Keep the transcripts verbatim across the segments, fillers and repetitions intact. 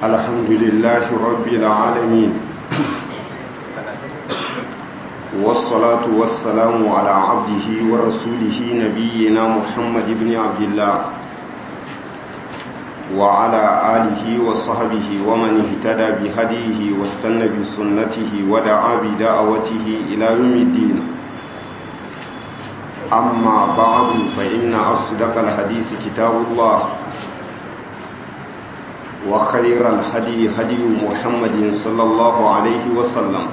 الحمد لله رب العالمين والصلاة والسلام على عبده ورسوله نبينا محمد بن عبد الله وعلى آله وصحبه ومن اهتدى بهديه واستنى بسنته ودعا بدعوته إلى يوم الدين أما بعد فإن أصدق الحديث كتاب الله وخير الهدي هدي محمد صلى الله عليه وسلم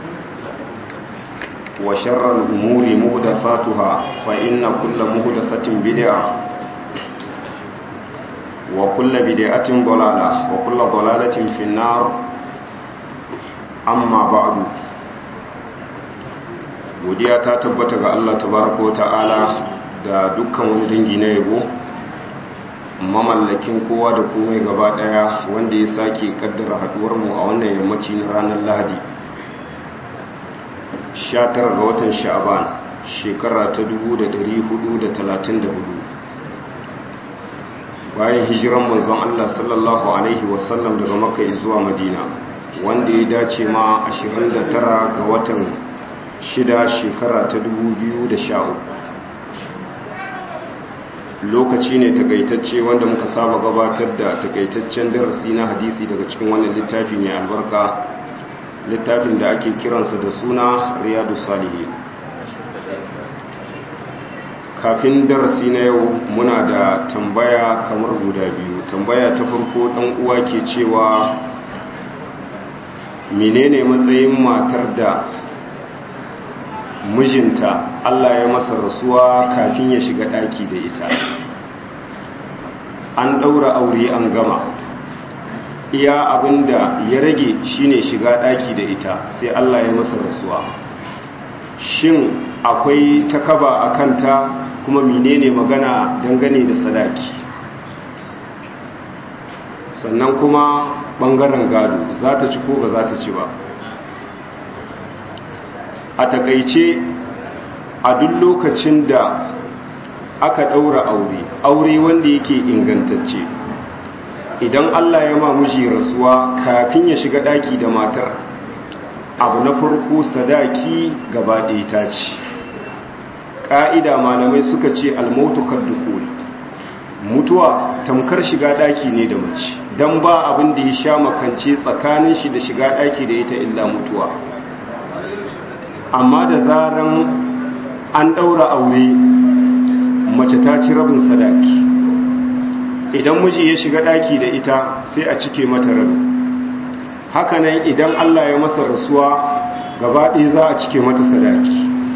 وشر الأمور مهدثاتها فإن كل مهدثة بدعة وكل بدعة ضلالة وكل ضلالة في النار أما بعد godiya ta tabbata ga Allah tabaraka wa ta'ala da dukkan wani dangi na yabo mamallakin kowa da komai gaba daya wanda ya sake kaddara haduwar mu a wannan yammaci na ranar Lahadi sha tara ga watan Sha'ban shekara ta dubu da ɗari hudu da talatin da hudu bayan hijiran manzon Allah sallallahu alaihi wasallam daga Makka zuwa Madina wanda ya dace ma ashirin da tara ga watan shida shekara ta dubu biyu da sha uku lokaci ne takaitacce wanda muka saba gabatar da takaitaccen darasi na hadisi daga cikin wannan littafi mai albarka littafin da ake kiransa da suna Riyadu Salihin kafin darasi na yau muna da tambaya kamar guda biyu tambaya ta farko dan uwa ke cewa menene matsayin matar da mijinta Allah ya masa rasuwa kafin ya shiga daki da ita an daura aure an gama iya abinda ya rage shine shiga daki da ita sai Allah ya masa rasuwa shin akwai takaba a kanta kuma menene magana dangane da sadaki sannan kuma bangaren gado za ta ci ko ba za ta ci ba a takaice a duk lokacin da aka ɗaura aure aure wanda yake ingantacce idan Allah ya ma miji rasuwa kafin ya shiga ɗaki da matar abu na farko sadaki gaba ɗaya ta ci ƙa'ida malamai suka ce almautu kaddukul mutuwa tamkar shiga ɗaki ne da mace don ba abin da ya sha makance tsakanin shi da shiga ɗaki da ita illa mutuwa amma da zaran an ɗaura aure mace ta ci rabin sadaki idan miji ya shiga ɗaki da ita sai a cike mata rabi hakanan idan Allah ya masa rasuwa gaba ɗaya za a cike mata sadaki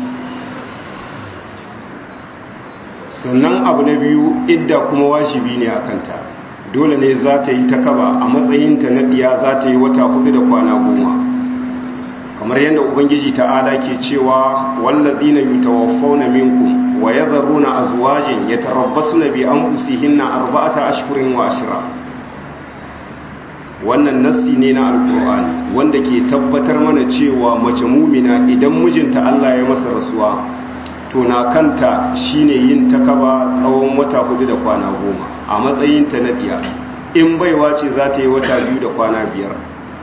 sannan abu na biyu idda kuma wajibi ne a kanta dole ne za ta yi ta kaba a matsayinta na ɗiya za ta yi wata hudu da kwana goma kamar yadda ubangiji ta'ala ke cewa wallazina yutawaffawna minkum wa yadharuna azwajan yatarabbasuna bi anfusihinna arba'ata ashhurin wa ashra wannan nassi ne na alqur'ani wanda ke tabbatar mana cewa mace mumina idan mijinta Allah ya masa rasuwa to na kanta shine yin takaba tsawon wata hudu da kwana goma a matsayin ta na diya in baiwa ce za ta yi wata biyu da kwana biyar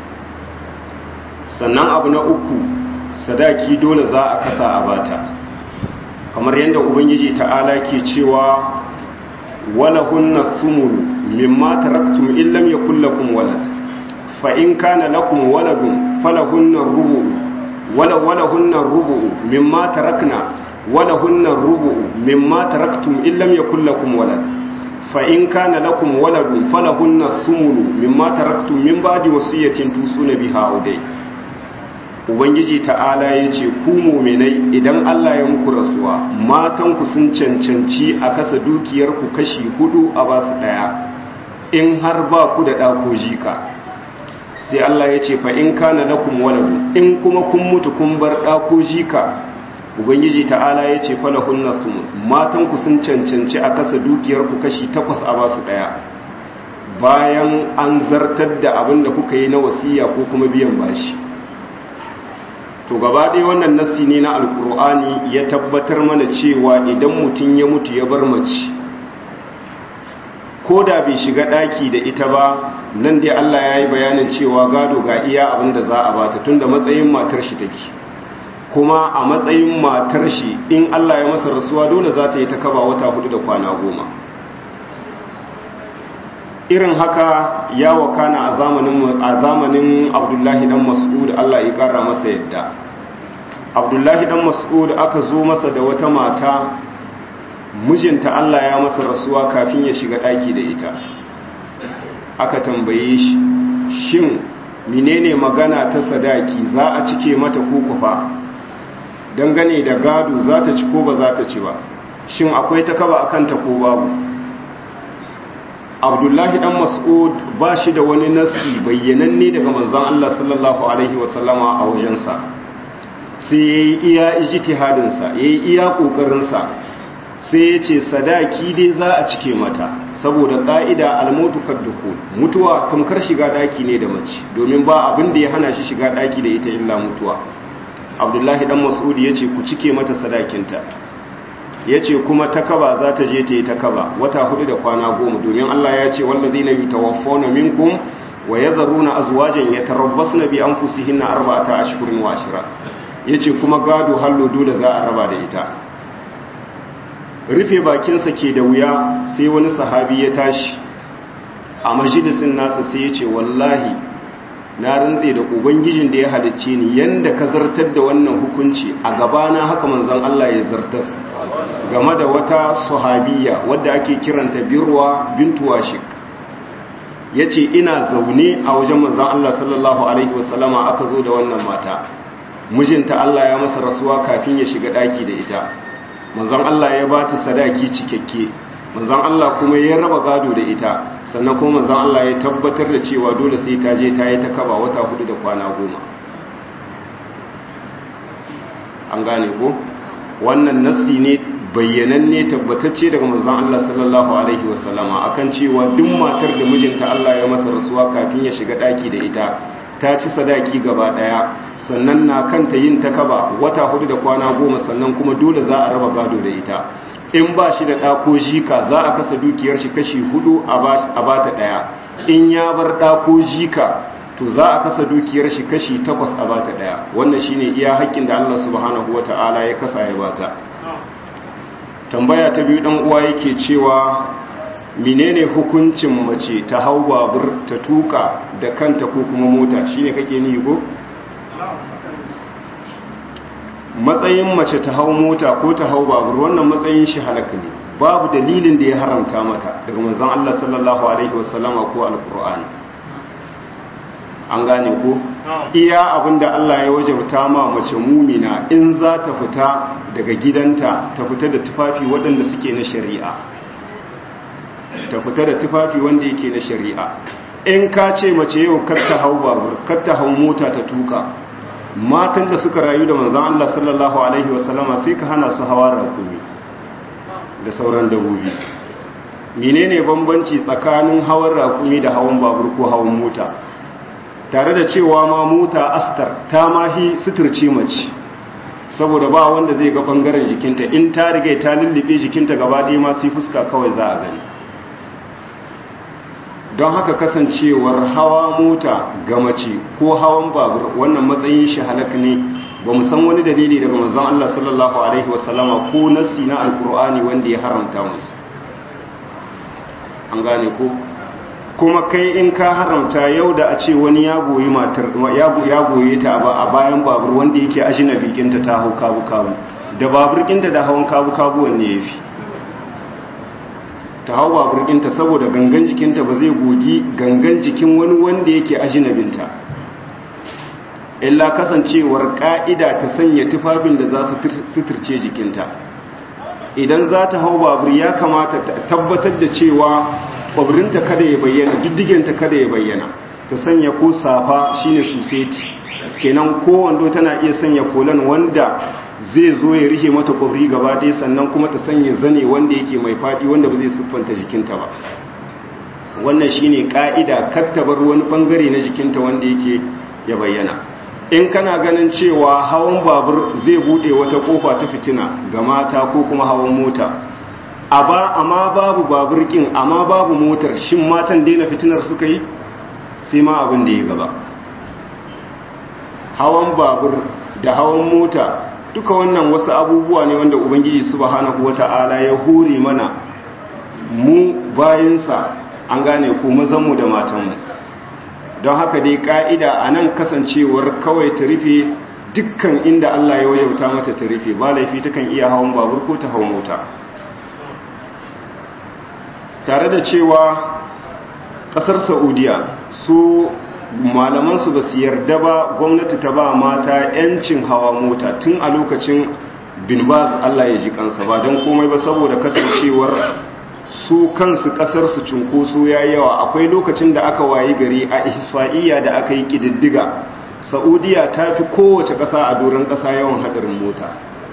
sannan abu na uku sadaki dole za a kasa a bata kamar yadda ubangiji ta'ala ke cewa wala hunna sumul mimma taraktum in lam yakul lakum walad fa in kana lakum waladun falahunna rubu wala wala hunna rubu mimma tarakna wala hunna rubu mimma taraktum in lam yakul lakum walad fa in kana lakum waladun falahunna sumul mimma taraktum min ba'di wasiyatin tusuna biha udai ubangiji ta'ala ya ce ku muminai idan Allah ya muku rasuwa matanku sun cancanci a kasa dukiyarku kashi hudu a basu daya in har ba ku da ɗako jika sai Allah ya ce fa in kana lakum waladu in kuma kun mutu kun bar ɗako jika ubangiji ta'ala ya ce falahun nasu matanku sun cancanci a kasa dukiyarku kashi takwas a basu daya bayan an zartar da abin da kuka yi na wasiya ko kuma biyan bashi to gaba ɗaya wannan nassi ne na alkur'ani ya tabbatar mana cewa idan mutum ya mutu ya bar mace ko da bai shiga ɗaki da ita ba nan dai Allah ya yi bayanin cewa gado ga iya abin da za a bata tunda matsayin matar shi take kuma a matsayin matar shi in Allah ya masa rasuwa dole za ta yi ta kaba wata hudu da kwana goma irin haka ya wakana a zamanin a zamanin Abdullahi dan Mas'ud Allah ya kara masa yadda Abdullahi dan Mas'ud aka zo masa da wata mata mijinta Allah ya masa rasuwa kafin ya shiga ɗaki da ita aka tambaye shi shin menene magana ta sadaki za a cike mata kukufa dangane da gado za ta ci ko ba za ta ci ba shin akwai ta kaba akan ta ko babu Abdullahi dan Mas'ud ba shi da wani nasi bayyananne daga manzon Allah sallallahu alaihi wasallama a wajensa sai yayi iya ijtihadin sa yayi iya kokarin sa sai ya ce sadaki dai za a cike mata saboda ƙa'ida almutu kaddukul mutuwa tamkar shiga ɗaki ne da mace domin ba abin da ya hana shi shiga ɗaki da ita illa mutuwa Abdullahi dan Mas'ud ya ce ku cike mata sadakinta ya ce kuma takaba za ta je ta yi takaba wata hudu da kwana goma domin Allah ya ce wallazina yatawaffawna minkum wa yadharuna azwajan yatarabbasna bi anfusihinna arba'ata ashhurin wa ashra yace kuma gado hallo dole za a raba da ita rufe bakinsa ke da wuya sai wani sahabi ya tashi a majalisin nasa sai ya ce wallahi na rantse da ubangijin da ya halicce ni yanda ka zartar da wannan hukunci a gabana haka manzon Allah ya zartar game da wata sahabiya wadda ake kiranta Birwa bintu Washik yace ina zaune a wajen manzon Allah sallallahu alaihi wasallama aka zo da wannan mata mijinta Allah ya masa rasuwa kafin ya shiga daki da ita manzon Allah ya ba ta sadaki cikakke manzon Allah kuma ya raba gado da ita sannan kuma manzon Allah ya tabbatar da cewa dole sai ta je ta yi ta kaba wata hudu da kwana goma an gane ko wannan nasi ne bayyananne tabbatacce daga manzon Allah sallallahu alaihi wasallama akan cewa duk matar da mijinta Allah ya masa rasuwa kafin ya shiga daki da ita ta ci sadaki gaba daya sannan na kanta yin takaba wata hudu da kwana goma sannan kuma dole za a raba gado da ita in ba shi da ɗako jika za a kasa dukiyar shi kashi hudu a ba ta ɗaya in ya bar ɗako jika to za a kasa dukiyar shi kashi takwas a ba ta ɗaya wannan shine iya haƙƙin da Allah subhanahu wata'ala ya kasa ya bata tambaya ta biyu dan uwa yake cewa menene hukuncin mace ta hau babur ta tuka da kanta ko kuma mota shine kake ni go matsayin mace ta hau mota ko ta hau babur wannan matsayin shi halaka ne babu dalilin da ya haramta mata daga manzon Allah sallallahu alaihi wasallama ko alqur'ani an gane ko iya abinda Allah ya wajabta ma mace mumina in za ta fita daga gidanta ta fita da tufafi waɗanda suke na shari'a ta fita da tufafi wanda yake na shari'a in ka ce mace yau kar ta hau babur kar ta hau mota ta tuka matan da suka rayu da manzon Allah sallallahu alaihi wasallama sai ka hana su hawa rakumi da sauran dabobi menene bambanci tsakanin hawan rakumi da hawan babur ko hawan mota tare da cewa ma mota astar ta mahi suturce mace saboda ba wanda zai ga bangaren jikinta in ta riga ta lullube jikinta gaba ɗaya ma sai fuska kawai za a gani don haka kasancewar hawa mota ga mace ko hawan babur wannan matsayin shi halak ne ba mu san wani dalili daga manzon Allah sallallahu alaihi wasallama ko nassi na alqur'ani wanda ya haramta musu an gane ko kuma kai in ka haramta yau da a ce wani ya goyi matar ya goye ta a bayan babur wanda yake ajnabi kinta ta hau kabu kabu da babur kinta da hawan kabu kabu wanne yafi ta hau babur kinta saboda gangan jikinta ba zai gogi gangan jikin wani wanda yake ajnabinta illa kasancewar ka'ida ta sanya tufafin da za su suturce jikinta idan za ta hau babur ya kamata ta tabbatar da cewa kwabrinta kada ya bayyana diddigenta kada ya bayyana ta sanya ko safa shine suseti kenan ko wando tana iya sanya kolan wanda zai zo ya rike mata kwabri gaba ɗaya sannan kuma ta sanya zane wanda yake mai faɗi wanda ba zai siffanta jikinta ba wannan shine ka'ida kar ta bar wani bangare na jikinta wanda yake ya bayyana in kana ganin cewa hawan babur zai bude wata kofa ta fitina ga mata ko kuma hawan mota a ba amma babu baburkin amma babu motar shin matan daina fitinar suka yi sai ma abin da ya gaba hawan babur da hawan mota duka wannan wasu abubuwa ne wanda ubangiji subhanahu wata'ala ya hore mana mu bayinsa an gane ku mazanmu da matanmu don haka dai ka'ida a nan kasancewar kawai ta rufe dukkan inda Allah ya wajauta mata ta rufe ba laifi takan iya hawan babur ko ta hau mota tare da cewa kasar saudiya su malamansu ba su yarda ba gwamnati ta ba mata yancin hawa mota tun a lokacin bin baz Allah ya ji kansa ba don komai ba saboda kasancewar su kansu kasar su cunkoso ya yawa akwai lokacin da aka wayi gari a ihsa'iyya da aka yi kididdiga saudiya ta fi kowace kasa a doron kasa yawan hadarin mota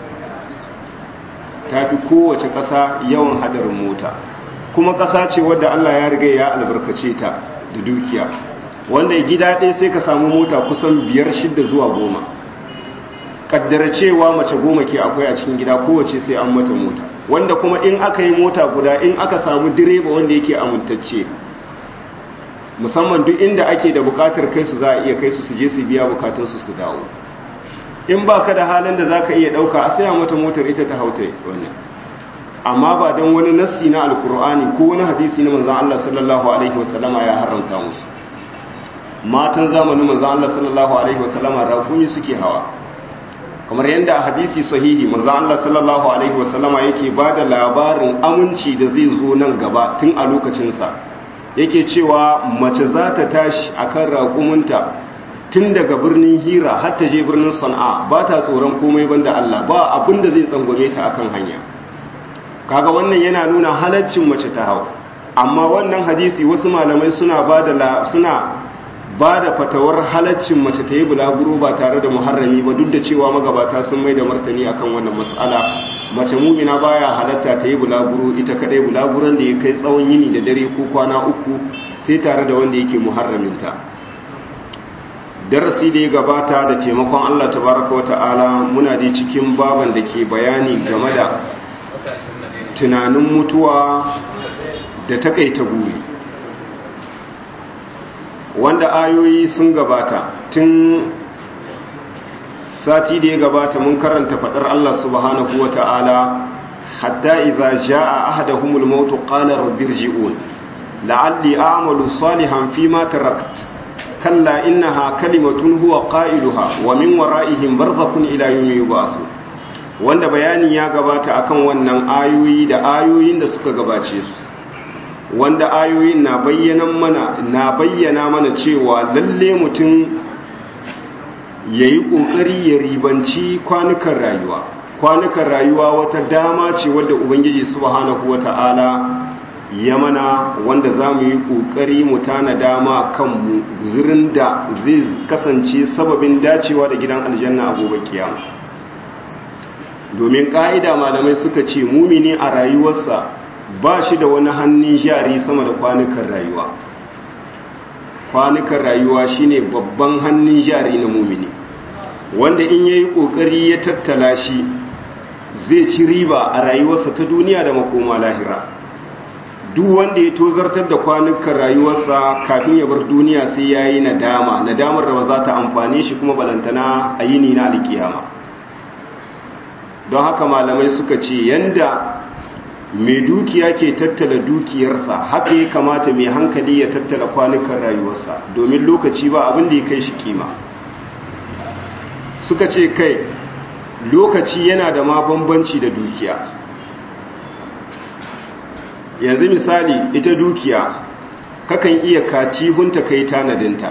ta fi kowace kasa yawan hadarin mota kuma kasa ce wadda Allah ya riga ya albarkace ta da dukiya wanda gida ɗaya sai ka samu mota kusan biyar shidda zuwa goma kaddara cewa mace goma ke akwai a cikin gida kowace sai an mata mota wanda kuma in aka yi mota guda in aka samu direba wanda yake amintacce musamman duk inda ake da bukatar kai su za a iya kai su su je su biya bukatunsu su dawo in ba ka da halin da za ka iya ɗauka a saya mata motar ita ta hauta wannan amma ba don wani nassi na alkur'ani ko wani hadisi na manzan Allah sallallahu alaihi wasallama ya haramta musu matan zamanin manzan Allah sallallahu alaihi wasallama rafumi suke hawa kamar yadda a hadisi sahihi manzan Allah sallallahu alaihi wasallama yake ba da labarin aminci da zai zo nan gaba tun a lokacinsa yake cewa mace za ta tashi akan raƙuminta tun daga birnin hira har ta je birnin sana'a ba ta tsoron komai banda Allah ba abinda zai tsangwame ta akan hanya kaga wannan yana nuna halaccin mace ta hau amma wannan hadisi wasu malamai suna ba da suna ba da fatawar halaccin mace ta yi bulaguro ba tare da muharrami ba duk da cewa magabata sun mai da martani akan wannan mas'ala mace mumina baya halatta ta yi bulaguro ita kadai bulaguron da ya kai tsawon yini da dare ko kwana uku sai tare da wanda yake muharraminta darasi da ya gabata da taimakon Allah tabaraka wa ta'ala muna da cikin baban da ke bayani game da tunanin mutuwa da takaita buri wanda ayoyi sun gabata tun sati da ya gabata mun karanta fadar Allah subhanahu wa ta'ala hatta idza jaa ahaduhumul maut qala rabbirji'un la'alli a'malu salihan fima tarakt kalla innaha kalimatun huwa qailuha wa min wara'ihim barzakhun ila yawmi yub'athun wanda bayani ya gabata akan wannan ayoyi da ayoyin da suka gabace su wanda ayoyin na bayyana mana na bayyana mana cewa lalle mutum yayi kokari ya ribanci kwanukan rayuwa kwanukan rayuwa wata dama ce wadda ubangiji subhanahu wataala ya mana wanda zamu yi kokari mu tana dama kanmu guzurin da zai kasance sababin dacewa da gidan aljanna a gobe kiyama domin ka'ida malamai suka ce mumini a rayuwarsa ba shi da wani hannun jari sama da kwanukan rayuwa kwanukan rayuwa shine babban hannun jari na mumini wanda in yayi kokari ya tattala shi zai ci riba a rayuwarsa ta duniya da makoma lahira duk wanda ya tozartar da kwanukan rayuwarsa kafin ya bar duniya sai yayi nadama nadamar da ba za ta amfane shi kuma balantana a yini na alkiyama don haka malamai suka ce yanda mai dukiya ke tattala dukiyarsa haka ya kamata mai hankali ya tattala kwanukan rayuwarsa domin lokaci ba abin da ya kai shi kima suka ce kai lokaci yana da ma bambanci da dukiya yanzu misali ita dukiya kakan iya katihunta kai tanadinta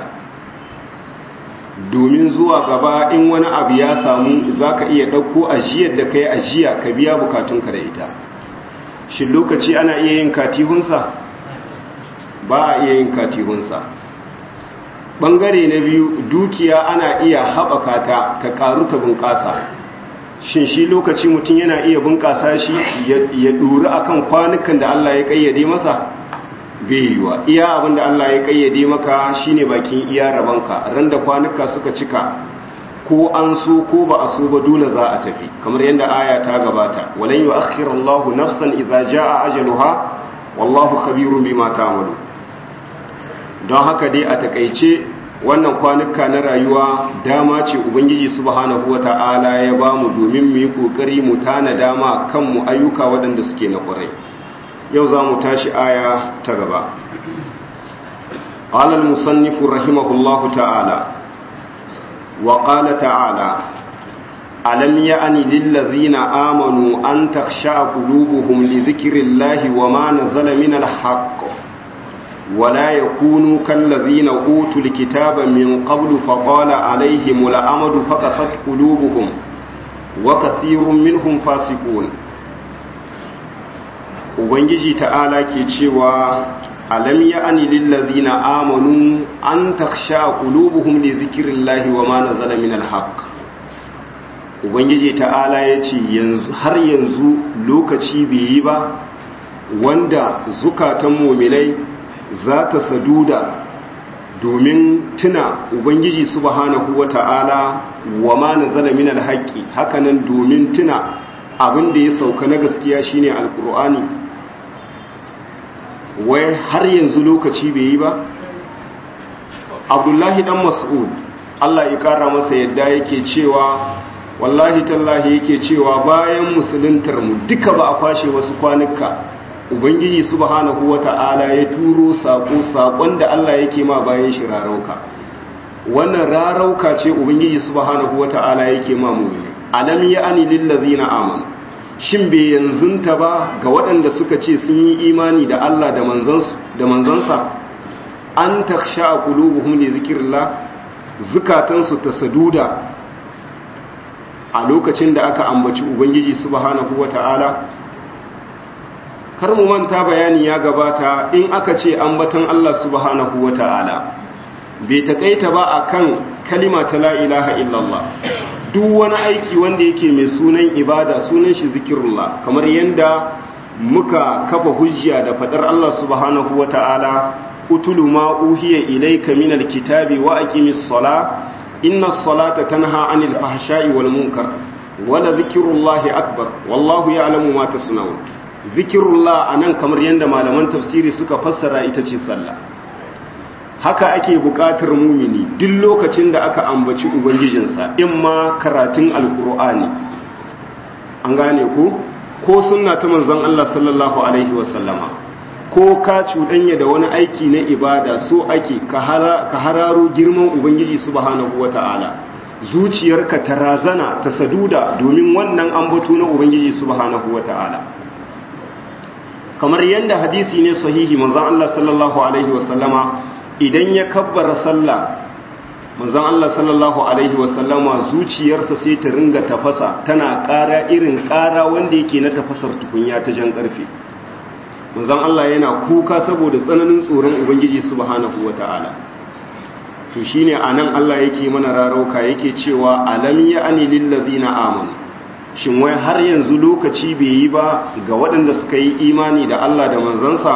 domin zuwa gaba in wani abu ya samu za ka iya ɗauko ajiyar da ka yi ajiya ka biya bukatunka da ita shi lokaci ana iya yin katihunsa ba a iya yin katihunsa ɓangare na biyu dukiya ana iya haɓaka ta ta ƙaru ta bunƙasa shin shi lokaci mutum yana iya bunƙasa shi ya ɗori akan kwanukan da Allah ya ƙayyade masa bai yiwa iya abinda Allah ya ƙayyade maka shine bakin iya rabanka ran da kwanuka suka cika ko an so ko ba a so ba dole za a tafi kamar yadda aya ta gabata walan yu'akhkhiru Allahu nafsan idza jaa ajaluha wallahu khabirun bima ta'malu don haka dai a takeice wannan kwanuka na rayuwa dama ce ubangiji subhanahu wata'ala ya bamu domin mu yi kokari mu tana dama kanmu ayyuka waɗanda suke na ƙurai yau za mu tashi aya ta gaba qala al-musannif rahimahullahu ta'ala وقال تعالى ألم يأن للذين آمنوا أن تخشع قلوبهم لذكر الله وما نزل من الحق ولا يكونوا كالذين أوتوا الكتاب من قبل فطال عليهم الأمد فقست قلوبهم وكثير منهم فاسقون ubangiji ta'ala ke cewa alam ya'ani lillazina amanu an takhsha qulubuhum li dhikrillahi wa ma nazala minal haqq ubangiji ta'ala yace yanzu har yanzu lokaci bai yi ba wanda zukatan mu'minai za ta saduda domin tuna ubangiji subhanahu wata'ala wa ma nazala minal haqqi hakanan domin tuna abin da ya sauka na gaskiya shine alqur'ani wai har yanzu lokaci bai yi ba abdullahi dan mas'ud Allah ya kara masa yadda yake cewa wallahi tallahi yake cewa bayan musuluntar mu duka ba a kwashe wasu kwanuka ubangiji subhanahu wata'ala ya turo sako sakon da Allah yake ma bayan shi rarauka wannan rarauka ce ubangiji subhanahu wata'ala yake ma mu'mini alam ya'ani lil ladzina amanu shin bai yanzunta ba ga waɗanda suka ce sun yi imani da Allah da manzansa an taksha qulubuhum li zikrillah zukatansu ta saduda a lokacin da aka ambaci ubangiji subhanahu wata'ala kar mu manta bayani ya gabata in aka ce ambatan Allah subhanahu wata'ala bai takaita ba akan kalima ta la ilaha illallah duk wani aiki wanda yake mai sunan ibada sunan shi zikirullah kamar yanda muka kafa hujja da fadar Allah subhanahu wata'ala utulu ma uhiya ilayka minal kitabi wa aqimis sala innas salata tanha anil fahsha'i wal munkar wala zikrullahi akbar wallahu ya'lamu ma tasna'un zikirullah anan kamar yanda malaman tafsiri suka fassara ita ce sallah haka ake buƙatar mumini duk lokacin da aka ambaci ubangijinsa in ma karatun alkur'ani an gane ko ko sunna ta manzon Allah sallallahu alaihi wasallama ko ka cuɗanya da wani aiki na ibada so ake ka hararo girman ubangiji subhanahu wata'ala zuciyarka ta razana ta saduda domin wannan ambato na ubangiji subhanahu wata'ala kamar yanda hadisi ne sahihi manzon Allah sallallahu alaihi wasallama idan ya kabbara sallah manzon Allah sallallahu alaihi wasallama zuciyarsa sai ta ringa tafasa tana ƙara irin ƙara wanda yake na tafasar tukunya ta jan ƙarfe manzon Allah yana kuka saboda tsananin tsoron ubangiji subhanahu wataala to shine anan Allah yake mana rarauka yake cewa alam ya'ani lil ladzina amanu shin wai har yanzu lokaci bai yi ba ga waɗanda suka yi imani da Allah da manzansa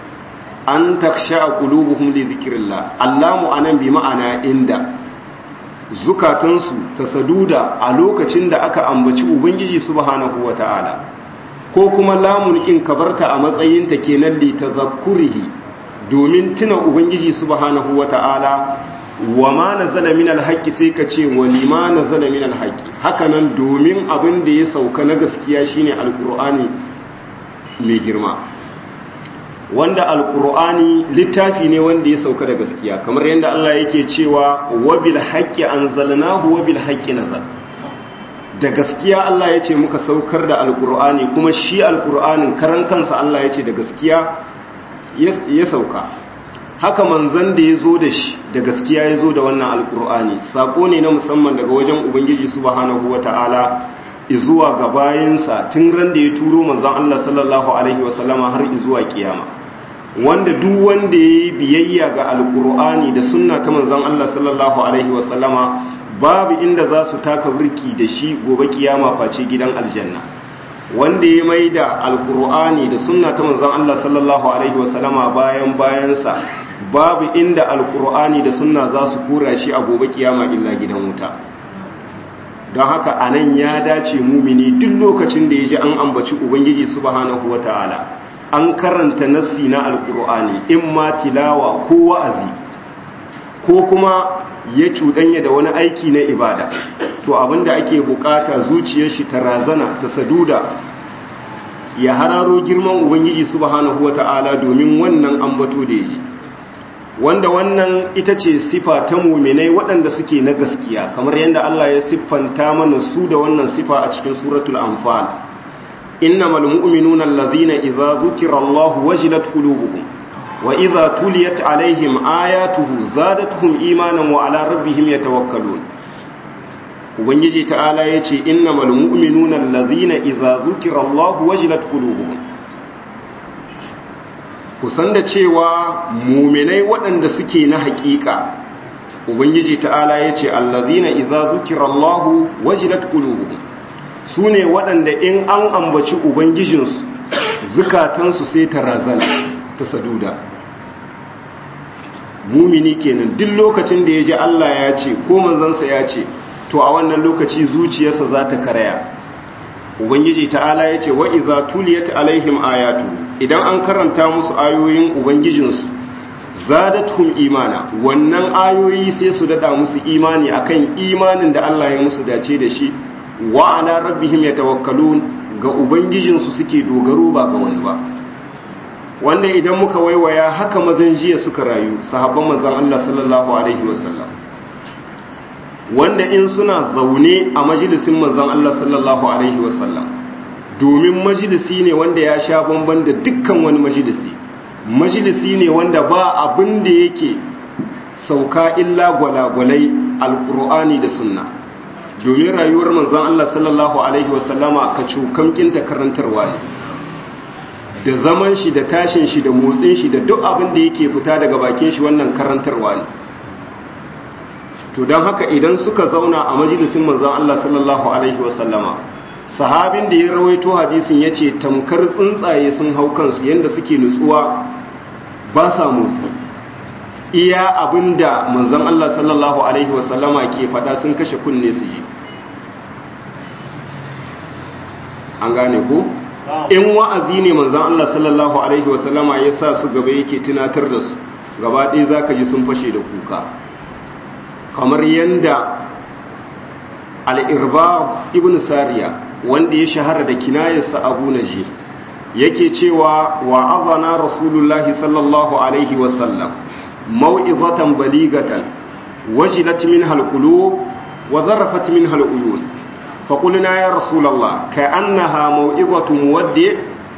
an taksha qulubuhum li dhikrillah allamu anan bi ma'ana inda zukatansu ta saduda a lokacin da aka ambaci ubangiji subhanahu wataala ko kuma lamun in kabarta a matsayin ta kenan li tazakkurihi domin tuna ubangiji subhanahu wataala wa ma nazala min alhaqi sai ka ce wa lima nazala min alhaqi hakanan domin abin da ya sauka na gaskiya shine alqur'ani mai girma wanda alkur'ani littafi ne wanda ya sauka da gaskiya kamar yadda Allah yake cewa wabil haqqi anzalnahu wabil haqqi nazal da gaskiya Allah yace muka saukar da alkur'ani kuma shi alkur'anin karan kansa Allah yace da gaskiya ya sauka haka manzon da yazo da shi da gaskiya yazo da wannan alkur'ani sako ne na musamman daga wajen ubangiji subhanahu wataala izuwa ga bayinsa tun ran da ya turo manzon Allah sallallahu alaihi wasallama har izuwa kiyama wanda duk wanda ya yi biyayya ga alkur'ani da sunna ta manzon Allah sallallahu alaihi wasallama babu inda za su taka burki da shi gobe kiyama face gidan aljanna wanda ya maida alkur'ani da sunna ta manzon Allah sallallahu alaihi wasallama bayan bayansa babu inda alkur'ani da sunna za su kura shi a gobe kiyama illa gidan wuta don haka anan ya dace mumini duk lokacin da ya ji an ambaci ubangiji subhanahu wata'ala an karanta nassi na alkur'ani in ma tilawa ko wa'azi ko kuma ya cuɗanya da wani aiki na ibada to abinda ake bukata zuciyar shi ta razana ta saduda ya hararo girman ubangiji subhanahu wata'ala domin wannan ambato da yi wanda wannan ita ce sifa ta muminai waɗanda suke na gaskiya kamar yadda Allah ya siffanta mana su da wannan sifa a cikin suratul anfal innamal mu'minuna allazina idza dhukira Allahu wajilat qulubuhum wa idza tuliyat alaihim ayatuhu zadatuhum imanan wa ala rabbihim yatawakkalun ubangiji ta'ala yace innamal mu'minuna allazina idza dhukira Allahu wajilat qulubuhum kusan da cewa muminai waɗanda suke na haƙiƙa ubangiji ta'ala ya ce allazina idza zukira Allahu wajilat qulubuhum sune waɗanda in an ambaci ubangijinsu zukatansu sai ta razana ta saduda mumini kenan duk lokacin da ya ji Allah ya ce ko manzansa ya ce to a wannan lokaci zuciyarsa za ta karaya ubangiji ta'ala ya ce wa idza tuliyat alaihim ayatu idan an karanta musu ayoyin ubangijinsu zadatuhum imana wannan ayoyi sai su dada musu imani akan imanin da Allah ya musu dace da shi wa ala rabbihim yatawakkalun ga ubangijinsu suke dogaro ba ga wani ba wanda idan muka waiwaya haka mazan jiya suka rayu sahabban manzon Allah sallallahu alaihi wasallam wanda in suna zaune a majalisin manzon Allah sallallahu alaihi wasallam domin majalisi ne wanda ya sha bamban da dukkan wani majalisi majalisi ne wanda ba abin da yake sauka illa gwalagwalai alkur'ani da sunna domin rayuwar manzon Allah sallallahu alaihi wasallama ka cokamkinta karantarwa ne da zaman shi da tashin shi da motsin shi da duk abin da yake fita daga bakin shi wannan karantarwa ne to don haka idan suka zauna a majalisin manzon Allah sallallahu alaihi wasallama sahabin da ya rawaito hadisin ya ce tamkar tsuntsaye sun hau kansu yadda suke nutsuwa ba sa motsi iya abinda manzon Allah sallallahu alaihi wasallama ke fada sun kashe kunne su yi an gane ko in wa'azi ne manzon Allah sallallahu alaihi wasallama ya sa su gaba yake tunatar da su gaba ɗaya zaka ji sun fashe da kuka kamar yanda al-Irbad ibn Sariya wanda ya shahara da kinayarsa Abu Najih yake cewa wa azana rasulullahi sallallahu alaihi wasallam mau'izatan baligatan wajilat minha alqulub wa zarafat minha aluyun faqulna ya rasulullah ka'annaha mau'izatu muwaddi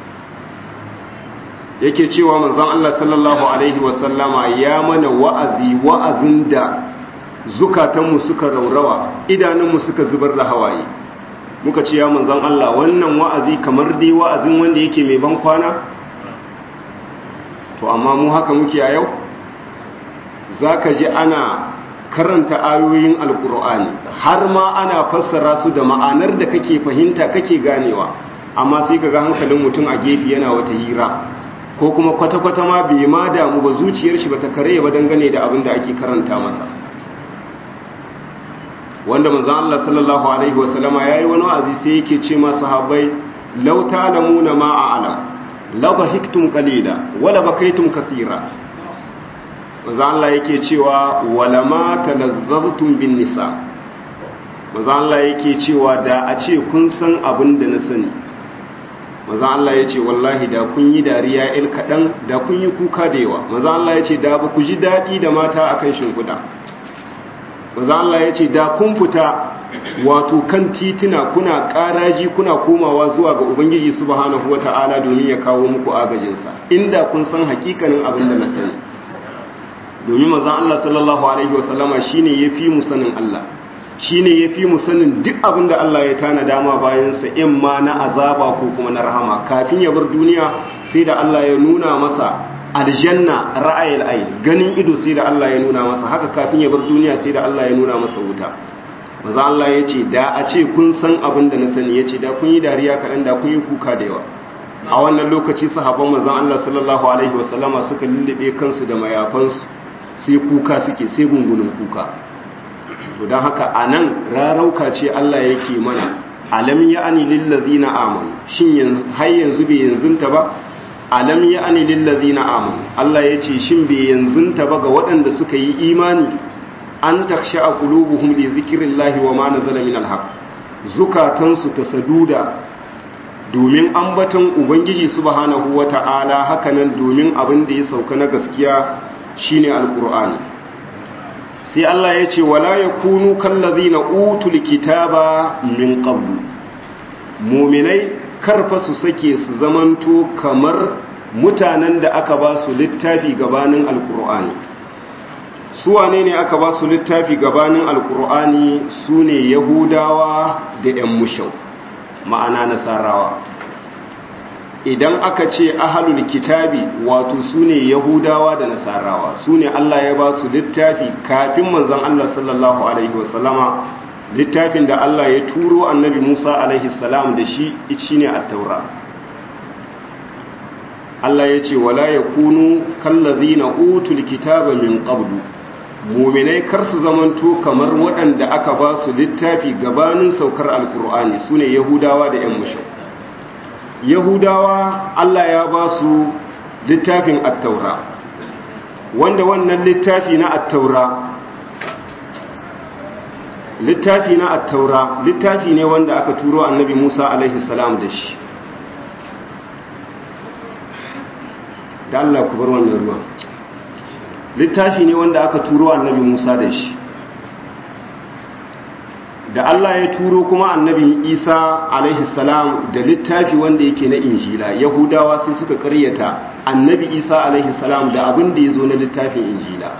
yake cewa manzon Allah sallallahu alaihi wasallama ya mana wa'azi wa'azin da zukatanmu suka raurawa idanunmu suka zubar da hawaye muka ce ya manzan Allah wannan wa'azi kamar dai wa'azin wanda yake mai ban kwana to amma mu haka muke a yau zaka ji ana karanta ayoyin alkur'ani har ma ana fassara su da ma'anar da kake fahimta kake ganewa amma sai kaga hankalin mutum a gefe yana wata hira ko kuma kwata-kwata ma bai ma damu ba zuciyar shi bata kare ba dangane da abin da ake karanta masa wanda manzon Allah sallallahu alaihi wasallama yayi wani wa'azi sai yake ce ma sahabbai law ta'lamuna ma a'lam la bahiktum qalila wala bakaytum kathira manzon Allah yake cewa wala ma talazzabtum bin nisa manzon Allah yake cewa da a ce kun san abin da na sani manzon Allah yace wallahi da kun yi dariya il kadan da kun yi kuka da yawa manzon Allah yace da ba ku ji dadi da mata akan shimfida manzo Allah ya ce da kun fita wato kan titina kuna ƙaraji kuna komawa zuwa ga Ubangiji subhanahu wata'ala domin ya kawo muku agajinsa inda kun san hakikanin abin da na sani domin manzo Allah sallallahu alaihi wasallama shine yafi mu sanin Allah shine yafi mu sanin duk abin da Allah ya tana dama bayan sa in ma na azaba ko kuma na rahama kafin ya bar duniya sai da Allah ya nuna masa aljanna ra'ayil ayn ganin ido sai da Allah ya nuna masa haka kafin ya bar duniya sai da Allah ya nuna masa wuta manzo Allah ya ce da a ce kun san abin da na sani ya ce da kun yi dariya kaɗan da kun yi kuka da yawa a wannan lokaci sahabban manzo Allah sallallahu alaihi wasallama suka lullube kansu da mayafansu sai kuka suke sai gungunin kuka to don haka a nan rarauka ce Allah yake mana alam ya ani lillazina amanu shin har yanzu bai yanzunta ba alam ya ani lillazina amanu Allah ya ce shin bai yanzunta ba ga waɗanda suka yi imani an taksha a qulubuhum li zikrillahi wa ma nazala min alhaq zukatansu ta saduda domin ambaton ubangiji subhanahu wata'ala hakanan domin abin da ya sauka na gaskiya shine alqur'ani sai Allah ya ce wala yakunu kallazina utul kitaba min qablu mu'minai karfa su sake su zamanto kamar mutanen da aka ba su littafi gabanin alqur'ani su wane ne aka ba su littafi gabanin alqur'ani sune yahudawa da yan mushau ma'ana nasarawa idan aka ce ahalul kitabi wato sune yahudawa da nasarawa sune Allah ya ba su littafi kafin manzon Allah sallallahu alaihi wasallama littafin da Allah ya turo annabi Musa alaihi salam da shi shine at-taura Allah ya ce wala yakunu kallazina utul kitaba min qablu mu'minai kar su zamanto kamar waɗanda aka ba su littafi gabanin saukar alkur'ani sune yahudawa da yan mushrik yahudawa Allah ya ba su littafin at-taura wanda wannan littafi na at-taura littafi na at-taura littafi ne wanda aka turo annabi Musa alaihi salam da shi da Allah ku bar wannan ruwa littafi ne wanda aka turo annabi Musa da shi da Allah ya turo kuma annabi Isa alaihi salam da littafi wanda yake na injila yahudawa sai suka karyata annabi Isa alaihi salam da abin da ya zo na littafin injila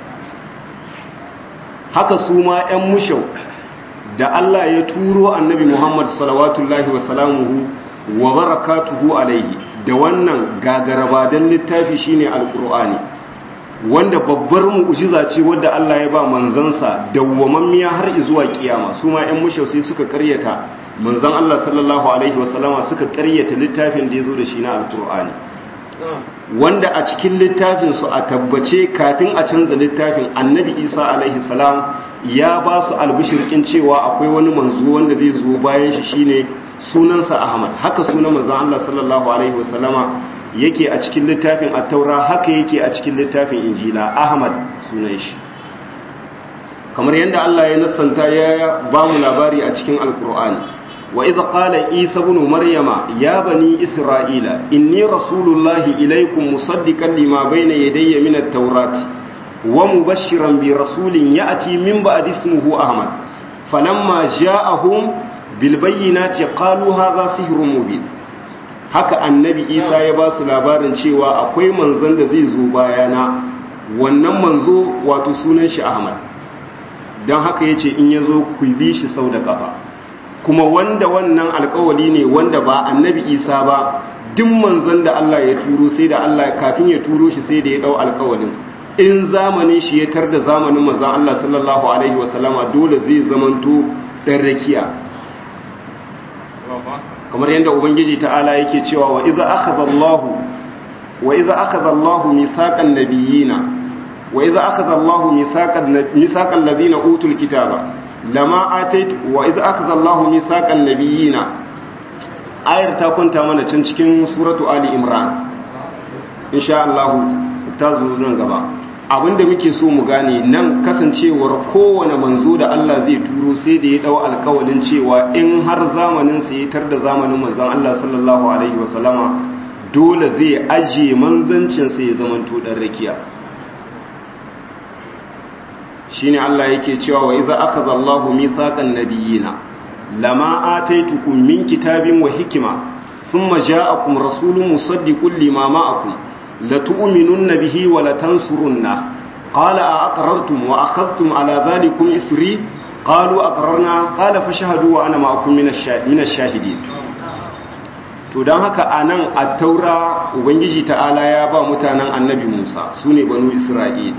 haka su ma 'yan mushau da Allah ya turo annabi Muhammad salawatullahi wa salamuhu wa barakatuhu alaihi da wannan gagarabadan littafi shine alqur'ani wanda babbar mu'jiza ce wadda Allah ya ba manzansa dawwamammiya har zuwa kiyama su ma 'yan mushau sai suka karyata manzan Allah sallallahu alaihi wasallama suka karyata littafin da ya zo da shi na alqur'ani wanda a cikin littafin su a tabbace kafin a canza littafin annabi Isa alaihi salam ya ba su albishirkin cewa akwai wani manzo wanda zai zo bayan shi shine sunansa Ahmad haka sunan manzon Allah sallallahu alaihi wasallama yake a cikin littafin at-taura haka yake a cikin littafin injila Ahmad sunan shi kamar yadda Allah ya nassanta ya ba mu labari a cikin alqur'ani wa idh qala isa ibn maryama ya bani isra'ila inni rasulullahi ilaykum musaddiqan lima bayna yadayya min at-taurati wa mubashiran bi rasulin ya'ti min ba'di ismihi ahmad falamma ja'ahum bil bayyinati qalu hadha sihrun mubin haka annabi isa ya ba su labarin cewa akwai manzon da zai zo bayana wannan manzo wato sunan shi ahmad dan haka yace in yazo ku bi shi sau da kafa kuma wanda wannan alkawali ne wanda ba annabi isa ba duk manzon da Allah ya turo sai da Allah kafin ya turo shi sai da ya dau alkawalin in zamanin shi ya tar da zamanin manzon Allah sallallahu alaihi wasallama dole zai zamanto dan rakiya kamar yadda ubangiji ta'ala yake cewa wa idza akhadha Allahu wa idza akhadha Allahu mithaqan nabiyina wa idza akhadha Allahu mithaqan mithaqal ladina utul kitaba lama ataitu wa idza akhadha Allahu mithaqan nabiyina ayar ta kunta mana can cikin suratu ali imran insha Allah ta zo nan gaba abinda muke so mu gane nan kasancewar kowane manzo da Allah zai turo sai da ya dau alƙawarin cewa in har zamanin sa ya tar da zamanin manzon Allah sallallahu alaihi wasallama dole zai aje manzancin sa ya zamanto dan rakiya shine Allah yake cewa wa idza akhadha Allahu mithaqan nabiyina lama ataitukum min kitabin wa hikma thumma ja'akum rasulun musaddiqun lima ma'akum latu'minunna bihi wa latansurunna qala a aqrartum wa akhadhtum ala dhalikum isri qalu aqrarna qala fashhadu wa ana ma'akum minash shahidin to dan haka anan at-taura ubangiji ta'ala ya ba mutanen annabi Musa sune banu Isra'il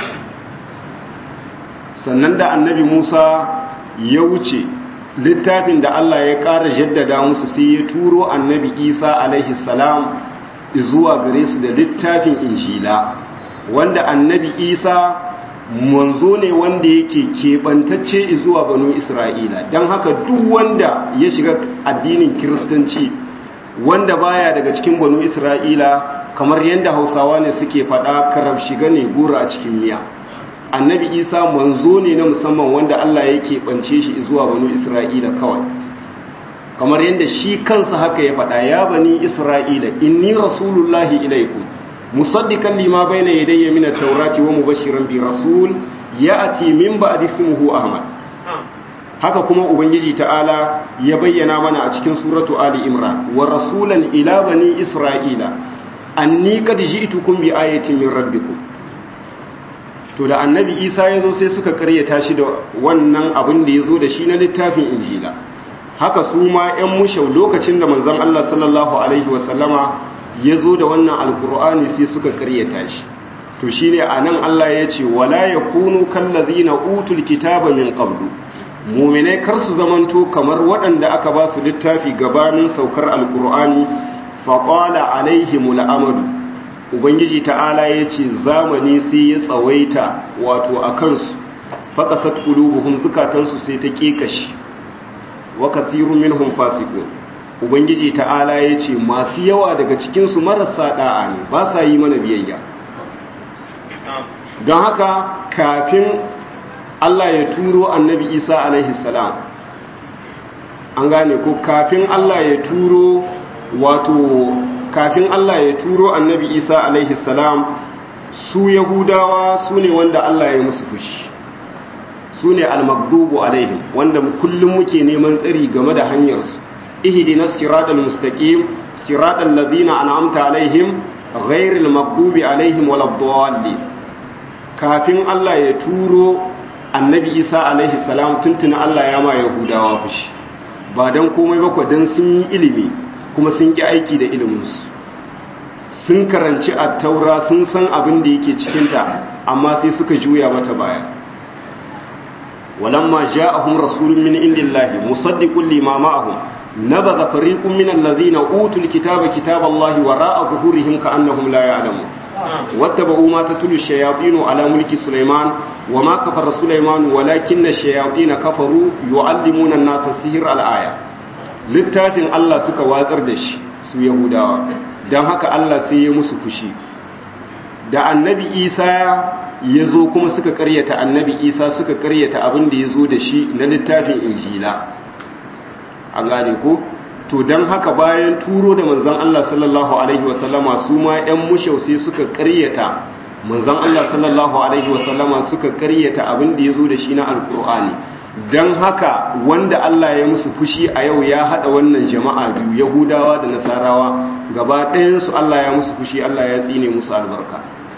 sannan da annabi Musa ya wuce littafin da Allah ya ƙara jaddada musu sai ya turo annabi Isa alaihi salam zuwa gare su da littafin injila wanda annabi Isa manzo ne wanda yake keɓantacce zuwa banu isra'ila don haka duk wanda ya shiga addinin kiristanci wanda baya daga cikin banu isra'ila kamar yadda hausawa ne suke faɗa karab shiga ne gura a cikin miya annabi isa manzo ne na musamman wanda allah ya keɓance shi zuwa banu isra'ila kawai kamar yadda shi kansa haka ya faɗa ya bani isra'ila inni rasulullahi ilaikum musaddiqan lima bayna yadayya min at-taurati wa mubashiran bi rasul ya'ti min ba'di ismihi ahmad haka kuma ubangiji ta'ala ya bayyana mana a cikin suratu ali imran wa rasulan ila bani isra'ila anni qad ji'tukum bi ayatin min rabbikum to da annabi isa yazo sai suka karyata shi da wannan abin da yazo da shi na littafin injila haka su ma ƴan mushau lokacin da manzon Allah sallallahu alaihi wa sallama yazo da wannan alqur'ani sai suka karyata shi to shine anan Allah ya ce wala yakunu kallazina utul kitaba min qablu mu'minai kar su zamanto kamar waɗanda aka ba su littafi gabanin saukar alqur'ani faqala alaihimul amadu ubangiji ta'ala ya ce zamani sai ya tsawaita wato akan su faqasat qulubuhum zukatansu sai ta kekashi wa kathirun minhum fasiqun ubangiji ta'ala ya ce masu yawa daga cikin su marasa da'a ne ba sa yi mana biyayya don haka kafin Allah ya turo annabi Isa alaihi salam an gane ko kafin Allah ya turo wato kafin Allah ya turo annabi Isa alaihi salam su yahudawa su ne wanda Allah ya musu fushi su ne al-maghdubu alaihim wanda kullum muke neman tsari game da hanyarsu ihdinas siratal mustaqim siratal ladina an'amta alaihim ghairil maghdubi alaihim waladdallin kafin Allah ya turo annabi Isa alaihi salam tuntuna Allah ya ma yahudawa fushi ba dan komai ba ko dan sun yi ilimi kuma sun ki aiki da iliminsu sun karanci at-taura sun san abin da yake cikin ta amma sai suka juya mata baya walamma ja'ahum rasulun min indillahi musaddiqun lima ma'ahum nabadha fariqun min alladhina utul kitaba kitaballahi wara'a zuhurihim ka'annahum la ya'lamun واتبعوا ما تتلو الشياطين على ملك سليمان وما كفر سليمان ولكن الشياطين كفروا يعلمون الناس السحر الآية littafin Allah suka watsar da shi su Yahudawa don haka Allah sai ya musu fushi da annabi Isa ya zo kuma suka karyata annabi Isa suka karyata abin da ya zo da shi na littafin Injila an gane ko to don haka bayan turo da manzan Allah sallallahu Alaihi wasallama su ma ‘yan mushau sai suka karyata manzan Allah sallallahu Alaihi wasallama suka karyata abin da ya zo da shi na alkur'ani don haka wanda Allah ya musu fushi a yau ya haɗa wannan jama'a biyu yahudawa da nasarawa gaba ɗayansu Allah ya musu fushi Allah ya tsine musu albarka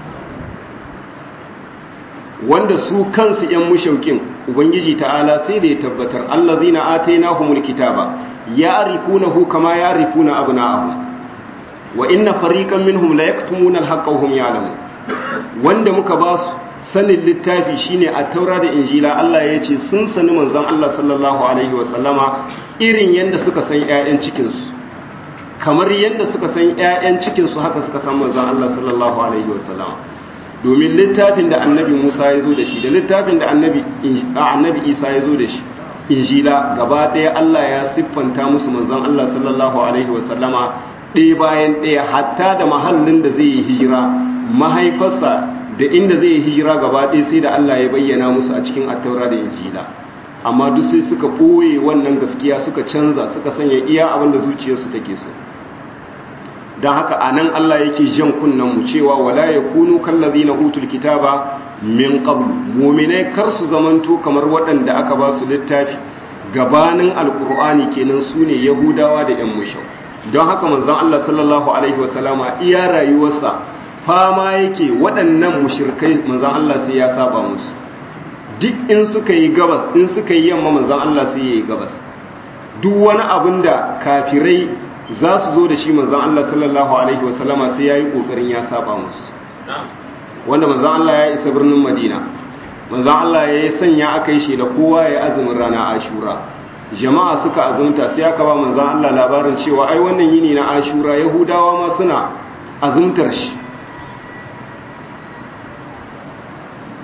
wanda su kansu ‘yan mushaukin ubangiji ta'ala sai da ya tabbatar allazina atainahumul kitaba ya'rifunahu kama ya'rifuna abna'ahum wa inna fariqan minhum la yaktumuna al-haqqa wa hum ya'lamun wanda muka ba su sanin littafi shine at-taura da injila Allah ya ce sun sani manzon Allah sallallahu alaihi wa sallama irin yanda suka san ƴaƴan cikin su kamar yanda suka san ƴaƴan cikin su haka suka san manzon Allah sallallahu alaihi wa sallama domin littafin da annabi Musa ya zo da shi da littafin da annabi annabi Isa ya zo da shi injila gaba ɗaya Allah ya siffanta musu manzon Allah sallallahu alaihi wasallama ɗaya bayan ɗaya hatta da mahallin da zai yi hijira mahaifarsa da inda zai yi hijira gaba ɗaya sai da Allah ya bayyana musu a cikin attaura da injila amma duk sai suka ɓoye wannan gaskiya suka canza suka sanya iya abin da zuciyarsu take so don haka a nan Allah yake jan kunnen mu cewa wala yakunu kallazina utul kitaba min qablu mu'minai kar su zamanto kamar waɗanda aka ba su littafi gabanin alkur'ani kenan su ne yahudawa da yan mushau don haka manzon Allah sallallahu alaihi wasallama iya rayuwarsa fama yake waɗannan mushrikai manzon Allah sai ya saba musu duk in suka yi gabas in suka yi yamma manzon Allah sai ya yi gabas duk wani abin da kafirai za su zo da shi manzon Allah sallallahu alaihi wasallama sai ya yi kokarin ya saba musu wanda manzan Allah ya isa birnin Madina manzan Allah ya yi sanya aka yi shi da kowa ya azumin rana Ashura jama'a suka azumta sai aka ba manzan Allah labarin cewa ai wannan yini na Ashura Yahudawa ma suna azumtar shi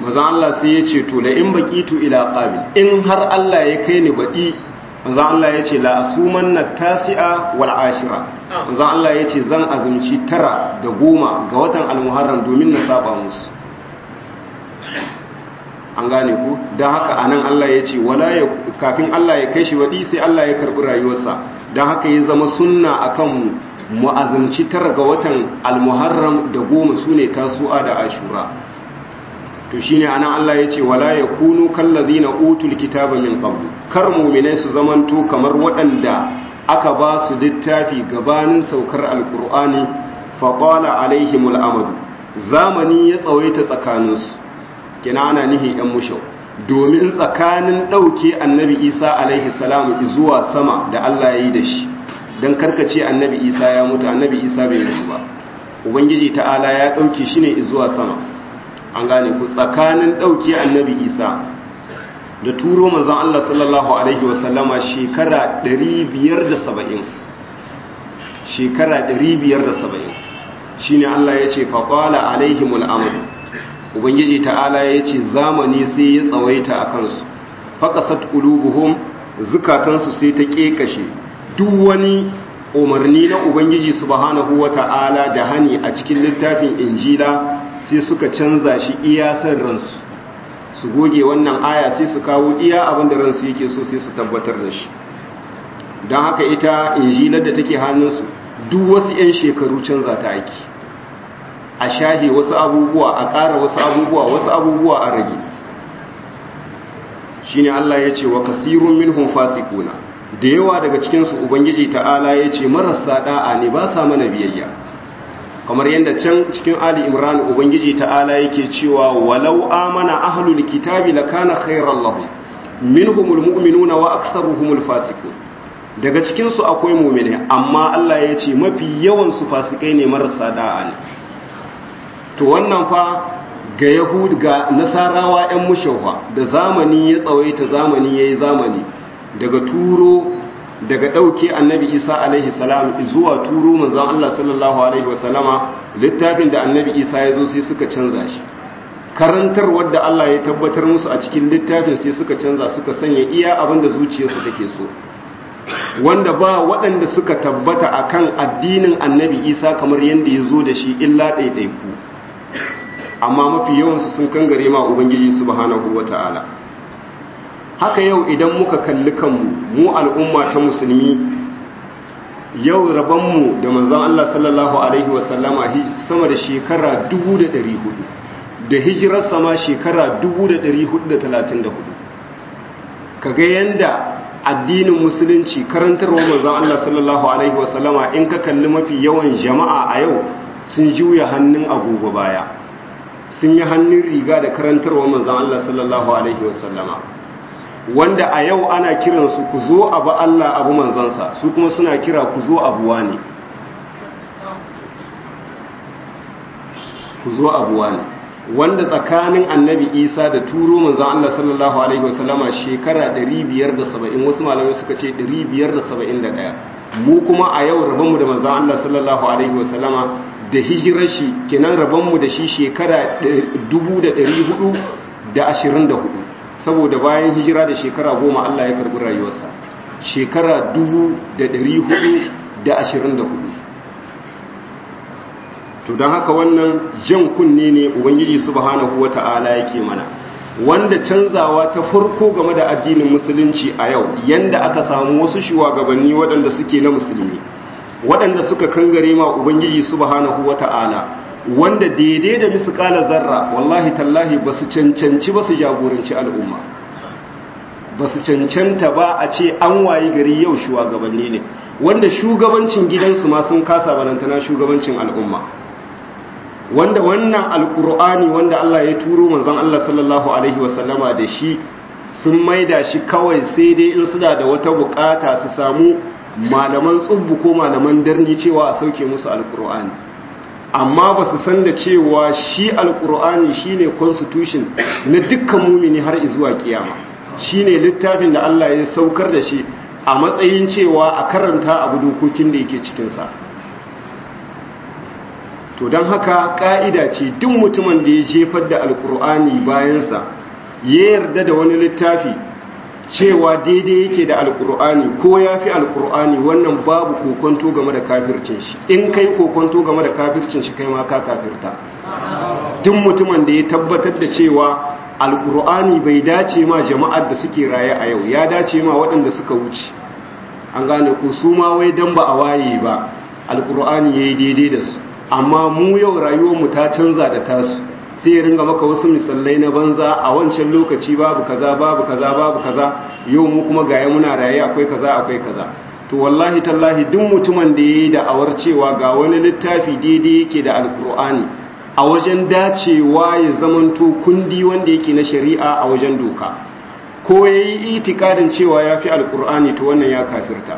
manzon Allah sai ya ce to la in baqitu ila qabil in har Allah ya kai ni baki manzon Allah ya ce la asumanna tasi'a wal ashira manzon Allah ya ce zan azumci tara da goma ga watan al-muharram domin na saba musu an gane ku don haka anan Allah ya ce wala ya kafin Allah ya kai shi wadi sai Allah ya karbi rayuwarsa don haka ya zama sunna akan mu azumci tara ga watan al-muharram da goma sune tasu'a da ashura to shine anan Allah ya ce wala yakunu kallazina utul kitaba min qabl kar mu'minai su zamanto kamar waɗanda aka ba su littafi gabanin saukar alqur'ani fa qala alaihimul amad zamani ya tsawaita tsakaninsu kina ana nihi ɗan mushau domin tsakanin ɗauke annabi isa alaihi salamu zuwa sama da Allah ya yi da shi don karkace annabi isa ya mutu annabi isa bai mutu ba ubangiji ta'ala ya ɗauke shi ne zuwa sama an gane ku tsakanin ɗauke annabi isa da turo manzon Allah sallallahu alaihi wasallama shekara ɗari biyar da saba'in shekara ɗari biyar da saba'in shine Allah ya ce faqala alaihimul amr ubangiji ta'ala ya ce zamani sai ya tsawaita a kansu faƙasat ƙulubuhum zukatansu sai ta ƙeƙashe duk wani umarni na ubangiji subhanahu wa ta'ala da hani a cikin littafin injila sai suka canza shi iya san ransu su goge wannan aya sai su kawo iya abin da ransu yake so sai su tabbatar da shi don haka ita injilar da take hannunsu duk wasu 'yan shekaru canza ta aiki a shahe wasu abubuwa a ƙara wasu abubuwa wasu abubuwa a rage shine Allah ya ce wa kasirun minhum fasiquna da yawa daga cikinsu ubangiji ta'ala ya ce marasa da'a ne ba sa mana biyayya kamar yadda can cikin ali imran ubangiji ta'ala yake cewa walau amana ahlul kitabi lakana khayran lahum minhumul mu'minuna wa aktharuhumul fasiqun daga cikinsu akwai mu'mini amma Allah ya ce mafi yawan su fasikai ne marasa da'a ne to wannan fa ga yahud ga nasarawa 'yan mushawwa da zamani ya tsawaita zamani ya yi zamani daga turo daga ɗauke annabi isa alaihi salam zuwa turo manzan Allah sallallahu alaihi wasallama littafin da annabi isa ya zo sai suka canza shi karantar wadda Allah ya tabbatar musu a cikin littafin sai suka canza suka sanya iya abin da zuciyarsu take so wanda ba waɗanda suka tabbata akan addinin annabi isa kamar yadda ya zo da shi illa ɗaiɗaiku amma mafi yawansu sun kangare ma ubangiji subhanahu wata'ala haka yau idan muka kalli kanmu mu al'umma ta musulmi yau rabonmu da manzon Allah sallallahu alaihi wasallama sama da shekara dubu da ɗari hudu da hijirar sama shekara dubu da ɗari hudu da talatin da hudu kaga yanda addinin musulunci karantarwa manzon Allah sallallahu alaihi wasallama in ka kalli mafi yawan jama'a a yau sun juya hannun agogo baya sun yi hannun riga da karantarwa manzan Allah sallallahu Alaihi wasallama wanda a yau ana kiransu ku zo abu Allah abu manzansa su kuma suna kira ku zo abuwa ne ku zo abuwa ne wanda tsakanin annabi isa da turo manzan Allah sallallahu Alaihi wasallama shekara ɗari biyar da saba'in wasu malamai suka ce ɗari biyar da saba'in da ɗaya mu kuma a yau rabonmu da manzan Allah sallallahu Alaihi wasallama da hijirar shi kenan rabonmu da shi shekara dubu da ɗari hudu da ashirin da hudu saboda bayan hijira da shekara goma Allah ya karbi rayuwarsa shekara dubu da ɗari hudu da ashirin da hudu to don haka wannan jan kunne ne ubangiji subhanahu wata'ala yake mana wanda canzawa ta farko game da addinin musulunci a yau yanda aka samu wasu shugabanni waɗanda suke na musulmi waɗanda suka kangare ma ubangiji subhanahu wata'ala wanda daidai da misƙala zarra wallahi tallahi ba su cancanci ba su jagoranci al'umma ba su cancanta ba a ce an wayi gari yau shugabanni ne wanda shugabancin gidansu ma sun kasa balantana shugabancin al'umma wanda wannan alƙur'ani wanda Allah ya turo manzon Allah sallallahu alaihi wasallama da shi sun maida shi kawai sai dai in suna da wata bukata su samu malaman tsubbu ko malaman darni cewa a sauke musu alkur'ani amma ba su san da cewa shi alkur'ani shine constitution na dukkan mumini har zuwa kiyama shine littafin da Allah ya saukar da shi a matsayin cewa a karanta abu dokokin da yake cikin sa to to don haka ka'ida ce duk mutumin da ya jefar da alkur'ani bayansa ya yarda da wani littafi cewa daidai yake da alkur'ani ko ya fi alkur'ani, wannan babu kokonto game da kafircin shi. In kai kokonto game da kafircin shi kai ma ka kafirta. Duk mutumin da ya tabbatar da cewa alkur'ani bai dace ma jama'ar da suke raye a yau, ya dace ma waɗanda suka wuce, an gane ku su ma wai dan ba a waye ba alkur'ani ya yi daidai da su, amma mu yau rayuwarmu ta canza da tasu, sai ya ringa maka wasu misalai na banza. A wancan lokaci babu kaza babu kaza babu kaza, yau mu kuma gaya muna raye akwai kaza akwai kaza. To wallahi tallahi duk mutumin da yayi da awar cewa ga wani littafi daidai yake da alkur'ani a wajen dacewa ya zamanto kundi wanda yake na shari'a a wajen doka, ko yayi itikadin cewa yafi alkur'ani, to wannan ya kafirta.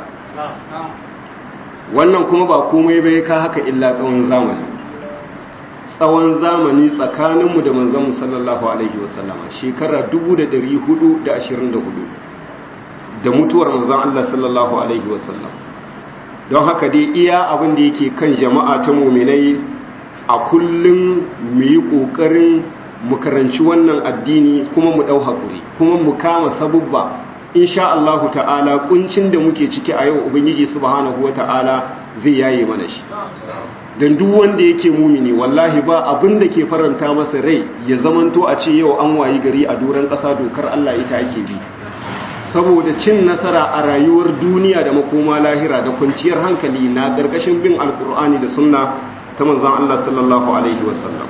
Wannan kuma ba komai bai ka haka illa tsawon zamani tsawon zamani tsakaninmu da manzanmu sallallahu alaihi wasallama shekara dubu da ɗari hudu da ashirin da hudu da mutuwar manzan Allah sallallahu alaihi wasallam. Don haka dai iya abin da yake kan jama'a ta muminai a kullum mu yi ƙoƙarin mu karanci wannan addini kuma mu ɗau haƙuri kuma mu kama sabubba. Insha Allahu ta'ala kuncin da muke ciki a yau ubangiji subhanahu wata'ala zai yaye mana shi. Dan duk wanda yake mumini wallahi ba abin da ke faranta masa rai ya zamanto a ce yau an wayi gari a doron ƙasa dokar Allah ita ake bi. Saboda cin nasara a rayuwar duniya da makoma lahira da kwanciyar hankali na gargashin bin alkur'ani da sunna ta manzon Allah sallallahu alaihi wasallam.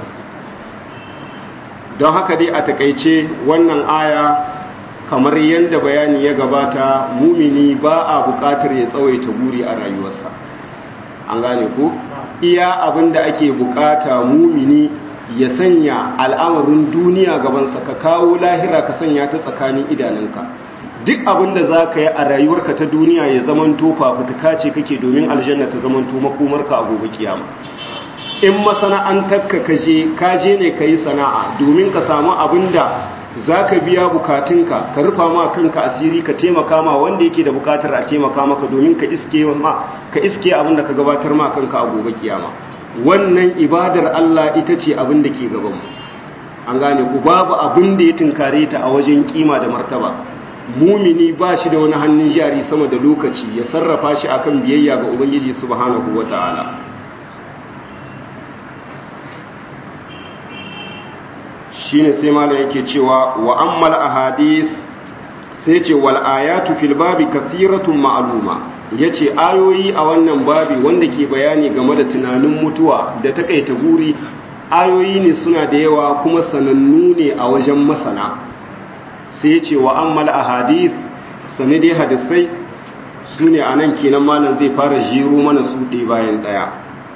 Don haka dai a takaice wannan aya kamar yadda bayani ya gabata, mumini ba a buƙatar ya tsawaita buri a rayuwarsa, an gane ko iya abin da ake buƙata mumini ya sanya al'amarin duniya gabansa, ka kawo lahira ka sanya ta tsakanin idanunka. Duk abin da za ka yi a rayuwarka ta duniya ya zamanto fafutuka ce kake domin aljanna ta zamanto makomarka a gobe kiyama. In masana'antarka kaje kaje ne ka yi sana'a domin ka samu abin da za ka biya bukatunka, ka rufa ma kanka asiri, ka taimaka ma wanda yake da bukatar a taimaka maka domin ka iske ma ka iske abin da ka gabatar ma kanka a gobe kiyama. Wannan ibadar Allah ita ce abin da ke gaban mu, an gane ku. Babu abin da ya tunkare ta a wajen kima da martaba. Mumini ba shi da wani hannun jari sama da lokaci ya sarrafa shi akan biyayya ga ubangiji subhanahu wataala. shine sai malam yake cewa wa ammal ahadith, sai ce wal ayatu fil babi kathiratun ma'luma, yace ayoyi a wannan babi wanda ke bayani game da tunanin mutuwa da takaita guri, ayoyi ne suna da yawa kuma sanannu ne a wajen masana. Sai yace wa ammal ahadith, sane dai hadisai sune anan kenan malam zai fara jiro mana su ɗaya bayan ɗaya.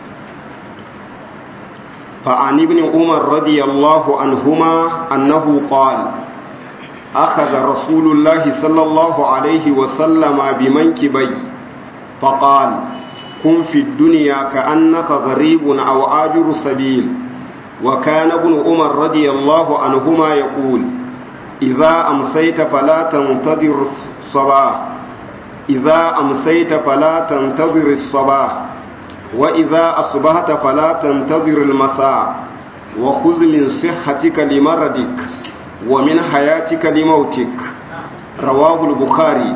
فعن ابن عمر رضي الله عنهما أنه قال أخذ رسول الله صلى الله عليه وسلم بمنكبي فقال كن في الدنيا كأنك غريب أو عابر سبيل. وكان ابن عمر رضي الله عنهما يقول إذا أمسيت فلا تنتظر الصباح إذا أمسيت فلا تنتظر الصباح وإذا أصبحت فلا تنتظر المساء وخذ من صحتك لمرضك ومن حياتك لموتك. رواه البخاري.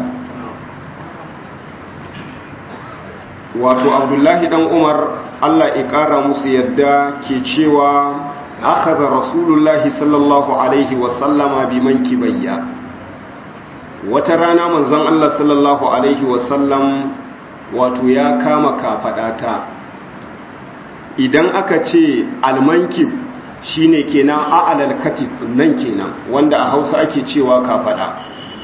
wato Abdullahi dan Umar Allah ya kara musu yadda ke cewa akhadha rasulullahi sallallahu alaihi wa sallama bi mankibayya. Wata rana manzon Allah sallallahu alaihi wa sallam wato ya kama kafadata. Idan aka ce almankib shine kenan a'lal katif nan kenan wanda a Hausa ake cewa kafada.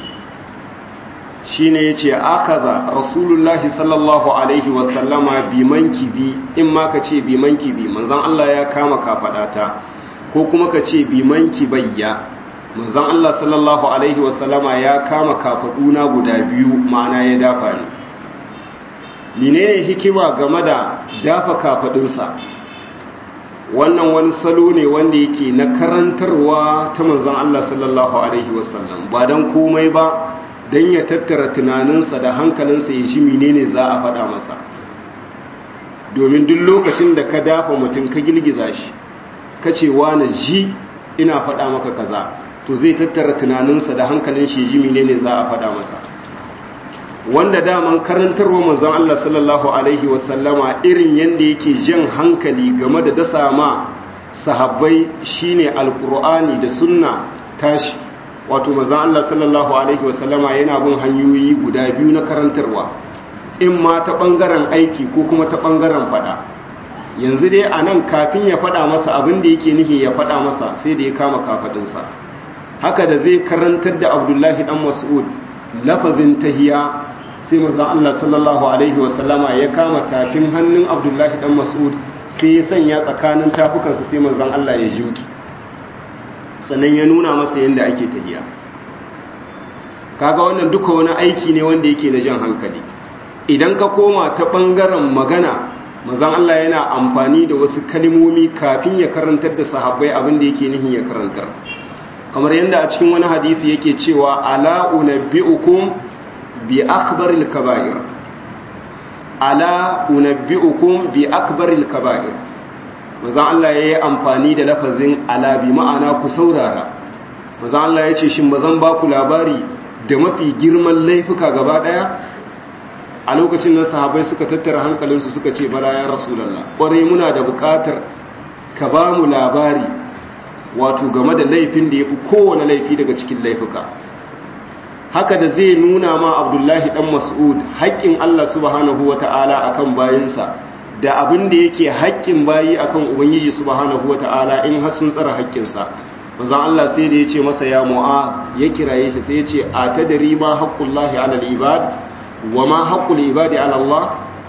Shine yace akaza rasulullahi sallallahu alaihi wasallama bi mankibi, in ma ka ce bi mankibi manzon Allah ya kama kafadata, ko kuma ka ce bi mankibayya manzon Allah sallallahu alaihi wasallama ya kama kafaduna guda biyu, ma'ana ya dafa ni. Menene hikima game da dafa kafadunsa? Wannan wani salo ne wanda yake na karantarwa ta manzon Allah sallallahu alaihi wasallam, ba dan komai ba dan ya tattara tunaninsa da hankalinsa ya shi menene za a faɗa masa. domin duk lokacin da ka dafa mutum ka girgiza shi ka ce na ji ina faɗa maka kaza to zai tattara tunaninsa da hankalin shi ji menene za a faɗa masa wanda daman karantarwa manzon Allah sallallahu alaihi wasallama irin yanda yake jan hankali game da dasa ma sahabbai shine alqur'ani da sunna tashi wato manzon Allah sallallahu alaihi wasallama yana bin hanyoyi guda biyu na karantarwa in ma ta bangaren aiki ko kuma ta bangaren fada yanzu dai anan kafin ya fada masa abin da yake nihi ya fada masa sai da ya kama kafadinsa haka da zai karantar da Abdullahi dan Mas'ud lafazin tahiya sai manzon Allah sallallahu alaihi wasallama ya kama tafin hannun Abdullahi dan Mas'ud sai ya sanya tsakanin tafukansa sai manzon Allah ya jinki sannan ya nuna masa yadda ake tahiya kaga wannan duka wani aiki ne wanda yake da jan hankali idan ka koma ta bangaren magana manzon Allah yana amfani da wasu kalmomi kafin ya karantar da sahabbai abin da yake nihin ya karantar kamar yadda a cikin wani hadisi yake cewa ala unabbiukum bi akbaril kaba'ir ala unabbiukum bi akbaril kaba'ir manzon Allah yayi amfani da lafazin ala bi ma'ana ku saurara manzon Allah yace shin bazan ba ku labari da mafi girman laifuka gaba daya a lokacin nan sahabbai suka tattara hankalinsu suka ce bala ya rasulullah kwarai muna da bukatar ka ba mu labari wato game da laifin da yafi kowane laifi daga cikin laifuka haka da zai nuna ma Abdullahi dan Mas'ud haƙƙin Allah subhanahu wata'ala akan bayinsa da abin da yake haƙƙin bayi akan ubangiji subhanahu wata'ala in har sun tsara haƙƙinsa manzon Allah sai da yace masa ya mu'a ya kiraye shi sai yace atadri ma haqqullahi 'alal ibad wa ma haqqul ibadi 'ala Allah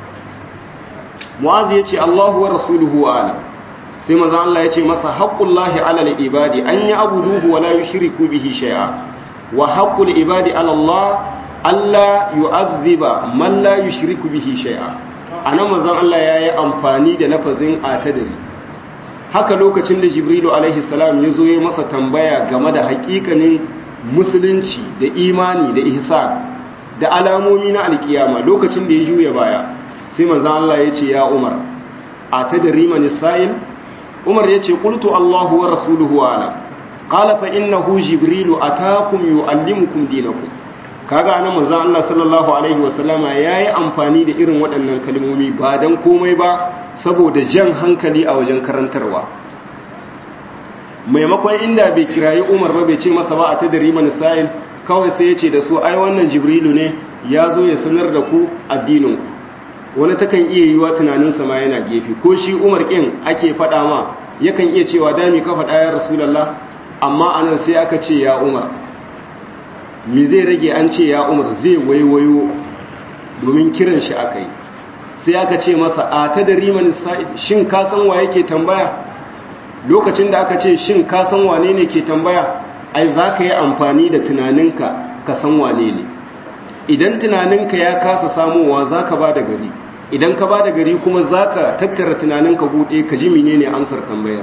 mu'az yace Allahu wa rasuluhu a'lam sai manzon Allah yace masa haqqullahi 'alal ibadi an ya'buduhu wa la yushriku bihi shay'a wa haqqul ibadi 'ala Allah alla yu'adhiba man la yushriku bihi shay'a anan manzon Allah yayi amfani da lafazin atadri haka lokacin da Jibrilu alaihi salam yazo yayi masa tambaya game da haƙiƙanin musulunci da imani da ihsan da alamomi na alkiyama lokacin da ya juya baya sai manzon Allah yace ya Umar atadri man sa'il Umar yace qultu Allahu wa rasuluhu a'lam qala fa innahu jibrilu ataakum yuallimukum dinakum kaga anan manzo Allah sallallahu alaihi wasallama yayi amfani da irin waɗannan kalmomi ba dan komai ba saboda jan hankali a wajen karantarwa maimakon inda bai kirayi Umar ba bai ce masa ba a tadri man sa'il kawai sai yace da su ai wannan jibrilu ne ya zo ya sanar da ku addinin ku wani takan iya yiwa tunanin sa ma yana gefe ko shi Umar kin ake faɗa ma yakan iya cewa dami ka faɗa ya rasulullah amma anan sai aka ce ya Umar me zai rage an ce ya Umar zai waiwayo domin kiran shi akai sai aka ce masa a tadri man sa'id shin ka san wa yake tambaya lokacin da aka ce shin ka san wane ne ke tambaya ai zaka yi amfani da tunaninka ka san wane ne idan tunaninka ya kasa samowa zaka ba da gari idan ka ba da gari kuma zaka tattara tunaninka bude ka ji menene ansar tambayar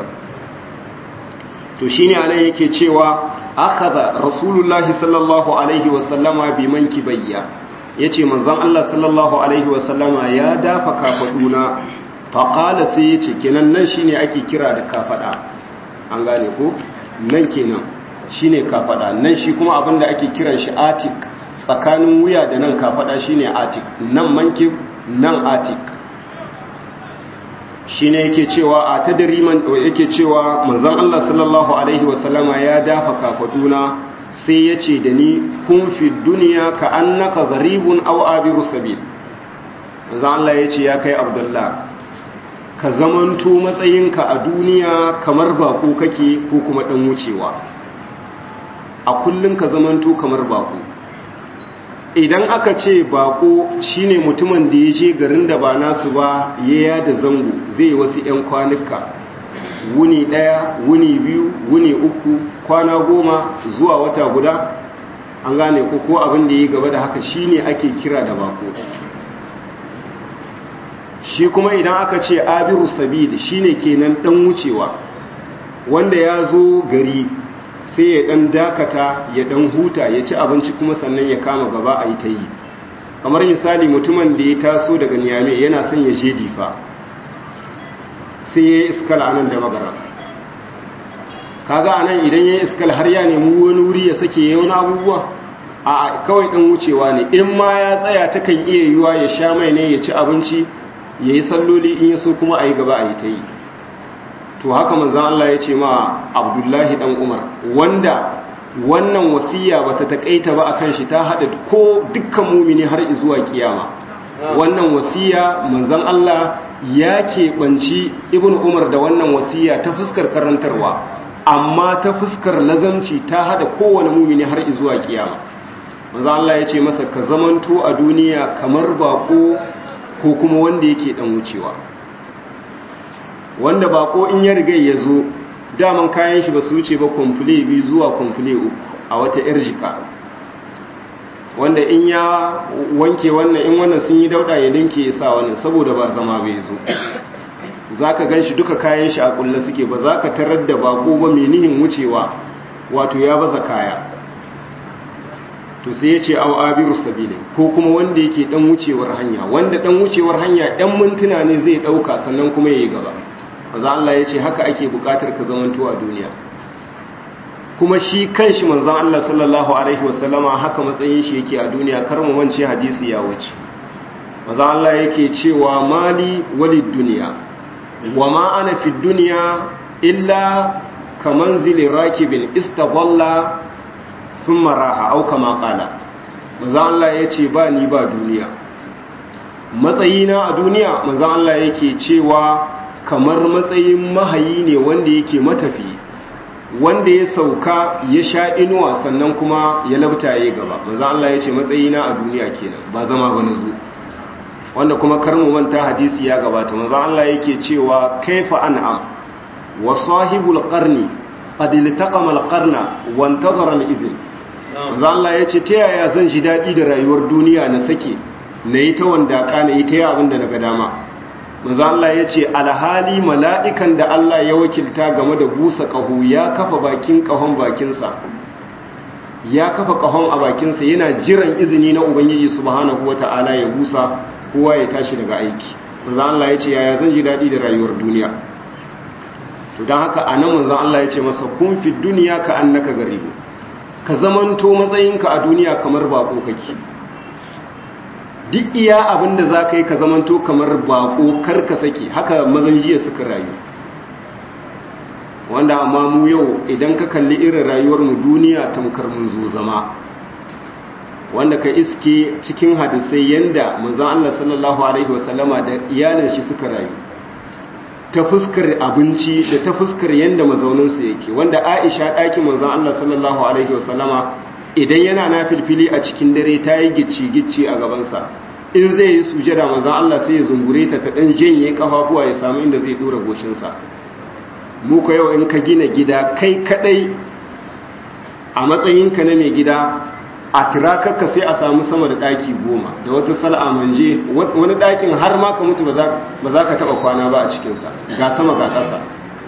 to shine anan yake cewa akhadha rasulullahi sallallahu alaihi wasallama bi mankibayya yace manzon Allah sallallahu alaihi wasallama ya dafa kafaduna fa qala sai yace kenan nan shine ake kira da kafada an gane ko nan kenan shine kafada nan shi kuma abinda ake kiran shi atik tsakanin wuya da nan kafada shine atik nan mankib nan atik shine yake cewa a tadriman yake cewa manzon Allah sallallahu alaihi wasallama ya dafa kafaduna sai yace da ni kun fi dunya ka annaka gharibun aw abiru sabil manzon Allah yace ya kai Abdullah ka zamanto matsayinka a duniya kamar bako kake ko kuma dan wucewa a kullun ka zamanto kamar bako idan aka ce bako shine mutumin da ya je garin da ba nasu ba ya da zango zai wasu 'yan kwanuka wuni ɗaya wuni biyu wuni uku kwana goma zuwa wata guda an gane ko ko abin da ya gaba da haka shine ake kira da bako shi kuma idan aka ce abiru sabid shine kenan dan wucewa wanda ya zo gari sai ya dan dakata ya dan huta ya ci abinci kuma sannan ya kama gaba a yi ta yi kamar misali mutumin da ya taso daga Niamey yana son ya je Difa sai ya yi iskal a nan da magara kaga a nan idan ya yi iskal har ya nemi wani wuri ya sake ya wani abubuwa a kawai ɗan wucewa ne in ma ya tsaya ta kan iya yiwuwa ya sha mai ne ya ci abinci ya yi salloli in ya so kuma a yi gaba a yi ta yi to haka manzan Allah ya ce ma abdullahi ɗan umar wanda wannan wasiya bata takaita ba akan shi ta hada ko dukkan mumini har zuwa kiyama wannan wasiya manzon Allah ya keɓanci ibn umar da wannan wasiya ta fuskar karantarwa amma ta fuskar lazamci ta hada kowane mumini har zuwa kiyama manzon Allah ya ce masa ka zamanto a duniya kamar bako ko kuma wanda yake dan wucewa wanda bako in ya riga ya zo daman kayan shi ba su wuce ba kwamfule biyu zuwa kwamfule uku a wata yar jika wanda in ya wanke wannan in wannan sun yi dauda ya dinke ya sa wannan saboda ba zama bai zo za ka gan shi duka kayan shi a kulle suke ba za ka tarar da bako ba mai nihin wucewa wato ya baza kaya to sai ya ce au abiru sabili ko kuma wanda yake dan wucewar hanya wanda dan wucewar hanya dan mintuna ne zai dauka sannan kuma yayi gaba manzo Allah ya ce haka ake bukatar ka zamanto a duniya kuma shi kanshi manzo Allah sallallahu alaihi wasallama haka matsayin shi yake a duniya kar mu wance hadisi ya wuce manzo Allah yake cewa mali walid dunya wama ana fi dunya illa kamanzili rakibin istadalla thumma raha au kama qala manzo Allah yace ba ni ba duniya matsayina a duniya manzo Allah yake cewa kamar matsayin mahayi ne wanda yake matafi wanda ya sauka ya sha inuwa sannan kuma ya labta ya gaba manzo Allah ya ce matsayina a duniya kenan ba zama ba nazo wanda kuma karmu manta hadisi ya gabata manzo Allah yake cewa kaifa an'am wa sahibul qarni qad iltaqama al-qarna wa intazara al-idhn manzo Allah ya ce ta yaya zan ji dadi da rayuwar duniya na sake nayi ta wanda ka nayi ta abin da naga dama manzo Allah ya ce alhali mala'ikan da Allah ya wakilta game da busa ƙaho ya kafa bakin ƙahon bakinsa ya kafa ƙahon a bakinsa yana jiran izini na Ubangiji subhanahu wata'ala ya busa kowa ya tashi daga aiki manzo Allah ya ce yaya zan ji daɗi da rayuwar duniya to don haka a nan manzo Allah ya ce masa kun fi duniya ka annaka garibu ka zamanto matsayinka a duniya kamar bako kake duk iya abin da za ka yi ka zamanto kamar bako karka sake haka mazan jiya suka rayu wanda amma mu yau idan ka kalli irin rayuwar mu duniya tamkar mun zo zama wanda ka iske cikin hadisai yanda manzon Allah sallallahu alaihi wasallama da iyalin shi suka rayu ta fuskar abinci da ta fuskar yanda mazaunin su yake wanda Aisha ɗakin manzon Allah sallallahu alaihi wasallama idan yana na filfili a cikin dare ta yi gicci-gicci a gabansa in zai yi sujada manzan Allah sai ya zungure ta ta ɗan janye ƙafafuwa ya samu inda zai ɗora goshinsa muka yau in ka gina gida kai kaɗai a matsayinka na mai gida a tirakakka sai a samu sama da ɗaki goma da wata sal'a manje wani ɗakin har ma ka mutu ba za ka taɓa kwana ba a cikinsa ga sama ga ƙasa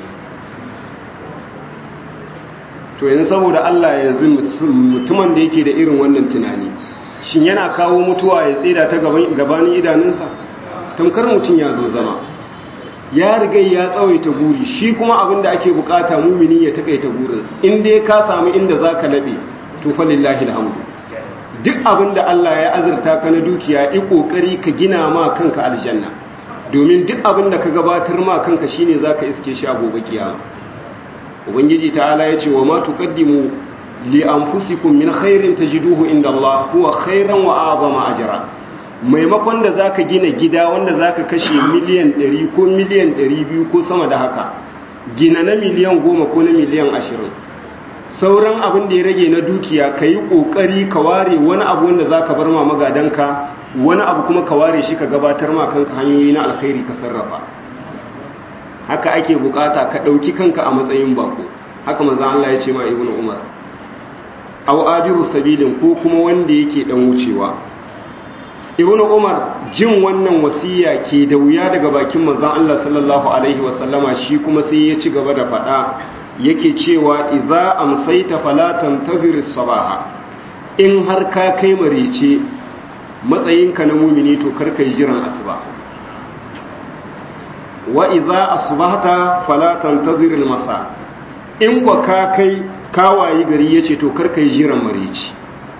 to yanzu saboda Allah ya zi mutumin da yake da irin wannan tunani shin yana kawo mutuwa ya tsira ta gabanin idanunsa tamkar mutum ya zo zama ya riga ya tsawaita buri shi kuma abin da ake bukata mumini ya takaita burinsa in dai ka samu inda za ka laɓe to fa lillahi alhamdu duk abin da Allah ya azurta ka na dukiya yi kokari ka gina ma kanka aljanna domin duk abin da ka gabatar ma kanka shine zaka iske shi a gobe kiyama ubangiji ta'ala ya ce wa ma tuqaddimu li anfusikum min khairin tajiduhu inda Allah huwa khairan wa a'zama ajra maimakon da zaka gina gida wanda zaka kashe miliyan ɗari ko miliyan ɗari biyu ko sama da haka gina na miliyan goma ko na miliyan ashirin sauran abin da ya rage na dukiya ka yi ƙoƙari ka ware wani abu wanda zaka bar ma magadanka wani abu kuma ka ware shi ka gabatar ma kanka hanyoyi na alkhairi ka sarrafa haka ake bukata ka ɗauki kanka a matsayin bako haka manzo Allah ya ce ma ibnu umar aw abiru sabilin ko kuma wanda yake dan wucewa ibnu umar jin wannan wasiya ke da wuya daga bakin manzo Allah sallallahu alaihi wasallama shi kuma sai ya ci gaba da fada yake cewa idza amsayta fala tantazir as-sabaha in har ka kai marice matsayinka na mumini to karka yi jiran asuba wa idza asbahta fala tantazir al-masa in kwa ka kai kawayi gari yace to karka yi jiran mareci.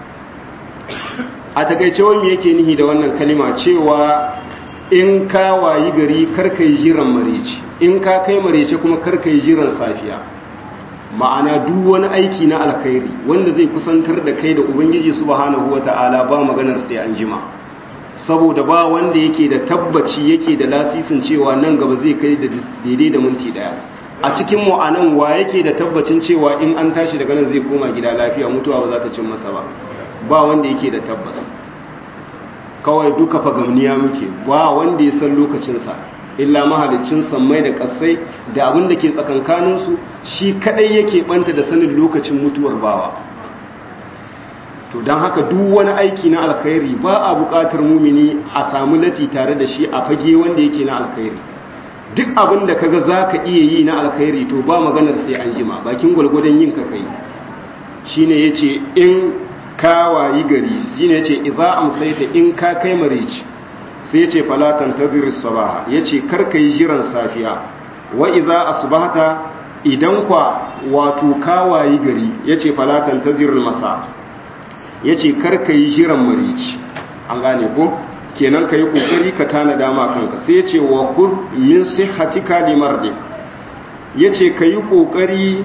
A takeice wani yake nihi da wannan kalima cewa in kawayi gari karka yi jiran mareci, in ka kai mareci kuma karka yi jiran safiya. Ma'ana duk wani aiki na alkhairi wanda zai kusantar da kai da ubangiji subhanahu wata'ala ba maganar sai an jima, saboda ba wanda yake da tabbaci yake da lasisin cewa nan gaba zai kai da daidai da minti daya. A cikin mu anan wa yake da tabbacin cewa in an tashi daga nan zai koma gida lafiya, mutuwa ba za ta cin masa ba, ba wanda yake da tabbas. Kawai duka fagamniya muke, ba wanda ya san lokacinsa illa mahalicin sammai da kasai da abin da ke tsakankaninsu, shi kadai yake banta da sanin lokacin mutuwar bawa. To don haka duk wani aiki na alkhairi ba a buƙatar mumini a samu lati tare da shi a fage wanda yake na alkhairi. Duk abin da kaga za ka iya yi na alkhairi to ba maganar sai an jima, bakin gwalgwadon yin ka kai. Shi ne ya ce in ka wayi gari, shi ne ya ce iza amsaita in ka kai mareci, sai ya ce falatan taziris sabaha, ya ce karka yi jiran safiya. Wa iza asbahta idan kwa wato ka wayi gari, ya ce falatan taziril masa, ya ce karka yi jiran mareci. An gane ko? Kenan ka yi kokari ka tana dama kanka. Sai ya ce wa kuz min sihhatika limardik, ya ce ka yi kokari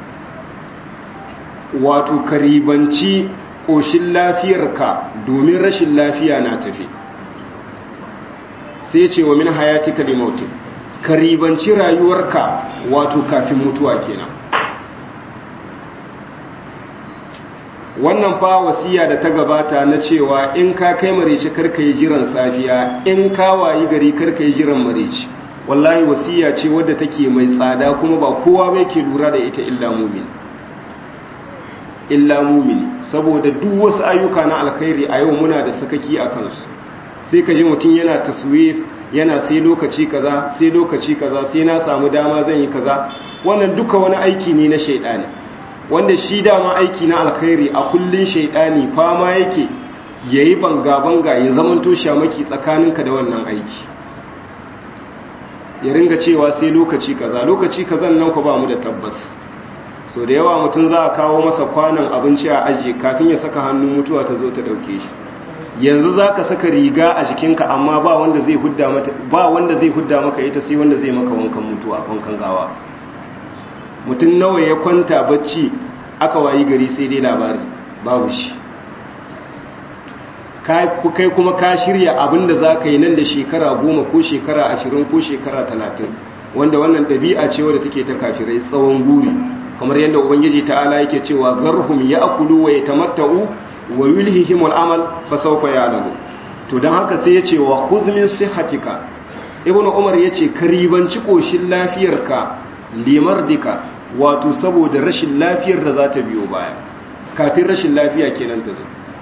wato karibanci ƙoshin lafiyarka domin rashin lafiya na tafi. Sai ya ce wa min hayatika limautik, karibanci rayuwarka wato kafin mutuwa kenan. Wannan fa wasiya da ta gabata na cewa in ka kai mareci karka yi jiran safiya, in ka wayi gari karka yi jiran mareci, wallahi wasiya ce wadda take mai tsada kuma ba kowa bai ke lura da ita illa mumin illa mumini saboda duk wasu ayyuka na alkhairi a yau muna da sakaki a kansu. Sai ka ji mutum yana taswif, yana sai lokaci kaza sai lokaci kaza sai na samu dama zan yi kaza. Wannan duka wani aiki ne na shaidani, wanda shi dama aiki na alkhairi a kullun shaidani fama yake yayi banga banga ya zamanto shamaki tsakaninka da wannan aiki, ya ringa cewa sai lokaci kaza lokaci kazan nan ku ba mu da tabbas. So da yawa mutum za a kawo masa kwanan abinci a ajiye kafin ya saka hannun mutuwa ta zo ta dauke shi. Yanzu za ka saka riga a jikinka amma ba wanda zai hudda mata ba wanda zai hudda maka ita sai wanda zai maka wankan mutuwa, wankan gawa. Mutum nawa ya kwanta bacci aka wayi gari sai dai labari babu shi. Kai kuma ka shirya abinda za ka yi nan da shekara goma ko shekara ashirin ko shekara talatin, wanda wannan ɗabi'a ce wadda take ta kafirai, tsawon guri, kamar yadda ubangiji ta'ala yake cewa garhum ya'kulu wa yatamatta'u wa yulhihimul amal fa sawfa ya'lamu. To dan haka sai yace wa khudh min sihhatika, ibnu umar yace karibanci koshin lafiyarka limardika, wato saboda rashin lafiyar da za ta biyo baya, kafin rashin lafiya kenan ta zo.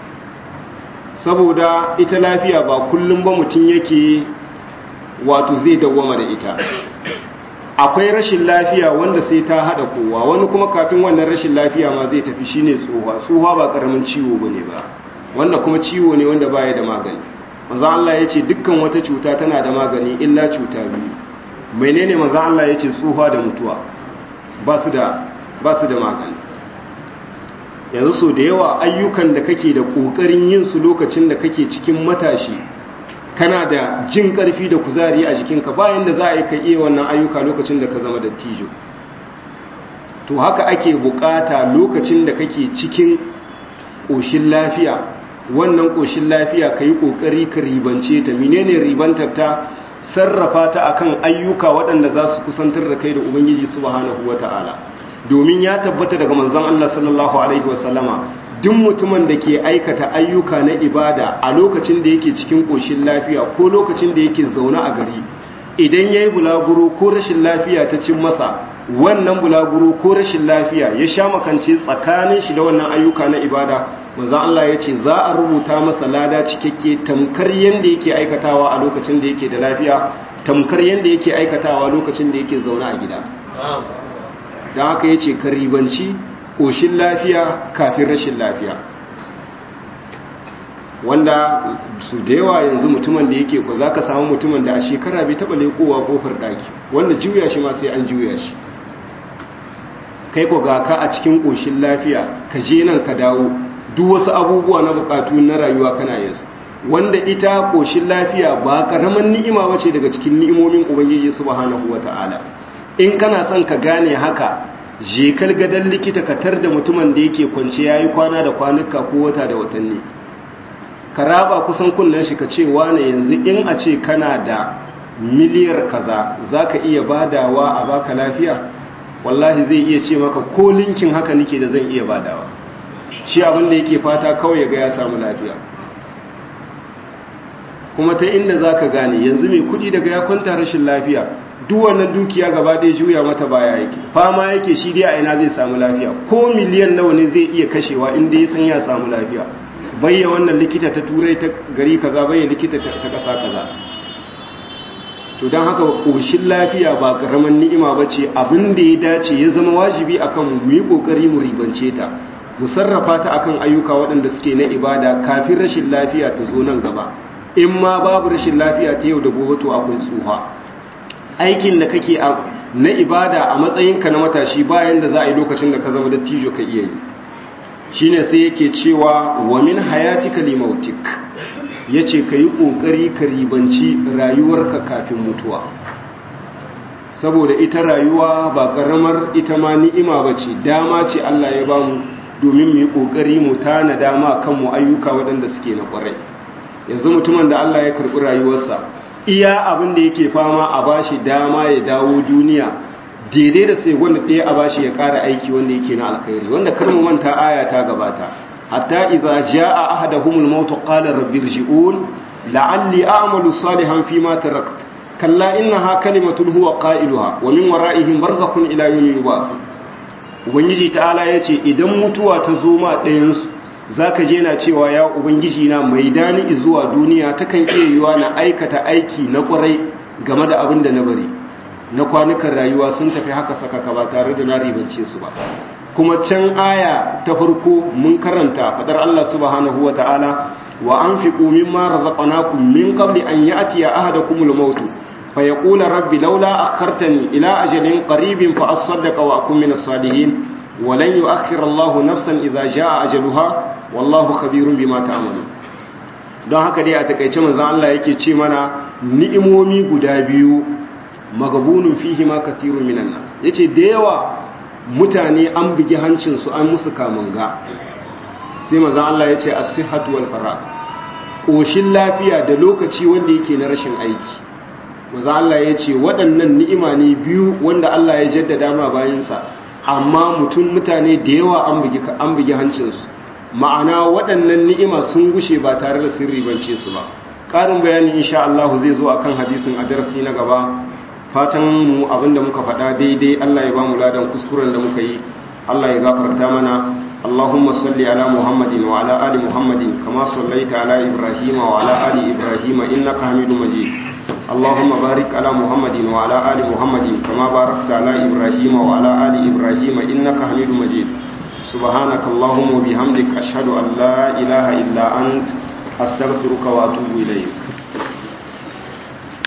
Saboda ita lafiya ba kullum ba mutum yake wato zai dawwama da ita. Akwai rashin lafiya wanda sai ta hada kowa, wani kuma kafin wannan rashin lafiya ma zai tafi, shine tsohuwa. Tsohuwa ba karamin ciwo bane ba, wanda kuma ciwo ne wanda baya da magani. Manzo Allah yace dukkan wata cuta tana da magani illa cuta biyu. Menene manzo Allah yace? Tsohuwa da mutuwa ba su da ba su da magani. Yanzu so da yawa ayyukan da kake da kokarin yin su lokacin da kake cikin matashi, kana da jin karfi da kuzari a jikinka, bayan da za a yi ka iya wannan ayyuka lokacin da ka zama dattijo. To haka ake bukata lokacin da kake cikin ƙoshin lafiya, wannan ƙoshin lafiya ka yi ƙoƙari ka ribance ta. Menene ribantar ta? Sarrafa ta akan ayyuka waɗanda za su kusantar da kai da Ubangiji subhanahu wata'ala. Domin ya tabbata daga manzon Allah sallallahu alaihi wasallama, duk mutumin da ke aikata ayyuka na ibada a lokacin da yake cikin ƙoshin lafiya ko lokacin da yake zaune a gari, idan ya yi bulaguro ko rashin lafiya ta cin masa, wannan bulaguro ko rashin lafiya ya sha makance tsakanin shi da wannan ayyuka na ibada, manzon Allah ya ce za a rubuta masa lada cikakke tamkar yanda yake aikatawa a lokacin da yake da lafiya, tamkar yanda yake aikatawa lokacin da yake zaune a gida. Don haka ya ce ka ribanci ƙoshin lafiya kafin rashin lafiya. wanda su da yawa yanzu mutumin da yake ko za ka samu mutumin da a shekara bai taɓa leƙowa ƙofar ɗaki wanda juya shi ma sai an juya shi kai ko ga ka a cikin ƙoshin lafiya ka je nan ka dawo duk wasu abubuwa na buƙatu na rayuwa kana yin su wanda ita ƙoshin lafiya ba ƙaramin ni'ima ba ce daga cikin ni'imomin ubangiji subhanahu wata'ala in kana son ka gane haka je kal gadan likita ka tar da mutumin da yake kwance yayi kwana da kwanuka ko wata da watanni ka raba kusan kullun shi ka ce wane yanzu in a ce kana da miliyar kaza zaka iya badawa a baka lafiya wallahi zai iya ce maka ko linkin haka nake da zan iya badawa shi abin da yake fata kawai ya ga ya samu lafiya kuma ta inda zaka gane yanzu mai kudi daga ya kwanta rashin lafiya duk wannan dukiya gaba ɗaya juya mata baya yake fama yake shi dai a ina zai samu lafiya ko miliyan nawa ne zai iya kashewa inda ya san ya samu lafiya bayya wannan likita ta turai ta gari kaza bayya likita ta kasa kaza to don haka ƙoshin lafiya ba ƙaramin ni'ima ba ce abin da ya dace ya zama wajibi akan mu yi ƙoƙari mu ribance ta mu sarrafa ta akan ayyuka waɗanda suke na ibada kafin rashin lafiya ta zo nan gaba in ma babu rashin lafiya ta yau da gobe to akwai tsuha aikin da kake na ibada a matsayinka na matashi bayan da za a yi lokacin da ka zama dattijo ka iya yi shine sai yake cewa wa min hayatika limautik yace kai kokari ka ribanci rayuwarka kafin mutuwa saboda ita rayuwa ba karamar ita ma ni'ima bace dama ce Allah ya bamu domin mu yi kokari mu tana dama kanmu ayyuka waɗanda suke na kwarai yanzu mutumin da Allah ya karbi rayuwarsa iya abin da yake fama a bashi dama ya dawo duniya daidai da sai wanda ɗaya a bashi ya ƙara aiki wanda yake na alkhairi wanda karmu manta aya ta gabata hatta idza jaa ahaduhumul maut qala rabbi irji'un la'alli a'malu salihan fima tarakt kalla innaha kalimatun huwa qailuha wa min wara'ihim barzakhun ila yawmi yub'athun ubangiji ta'ala yace idan mutuwa ta zo ma ɗayan su zaka je na cewa ya ubangiji na mai dani zuwa duniya takan iya yiwa na aikata aiki na kwarai game da abin da na bari na kwanukan rayuwa sun tafi haka sakaka ba tare da na ribance su ba kuma can aya ta farko mun karanta fadar Allah subhanahu ta'ala wa anfiqu mimma razaqnakum min qabli an ya'tiya ahadakumul maut fa yaqula rabbi laula akhartani ila ajalin qaribin fa asaddaqa wa akun minas salihin wa lan yu'akhkhira Allahu nafsan idza jaa ajaluha wallahu khabirun bima ta'malun don haka dai a takeice manzon Allah yake ce mana ni'imomi guda biyu magabunun fihi ma kathirun minan nas yace da yawa mutane an bigi hancin su an musu kamanga sai manzon Allah yace as-sihhatu wal faragh koshin lafiya da lokaci wanda yake na rashin aiki manzon Allah yace waɗannan ni'ima ne biyu wanda Allah ya jaddada ma bayinsa amma mutum mutane da yawa an bigi an bigi hancin su ma'ana waɗannan ni'ima sun gushe ba tare da sirri bance su ba ƙarin bayani insha Allah zai zo akan hadisin a darasi na gaba fatan mu abinda muka faɗa daidai Allah ya ba mu ladan kuskuren da muka yi Allah ya gafarta mana Allahumma salli ala Muhammadin wa ala ali Muhammadin kama sallaita ala Ibrahim wa ala ali Ibrahim innaka Hamidum Majid Allahumma barik ala Muhammadin wa ala ali Muhammadin kama barakta ala Ibrahim wa ala ali Ibrahim innaka Hamidum Majid subhanaka Allahumma wa bihamdika ashhadu an la ilaha illa ant astaghfiruka wa atubu ilayk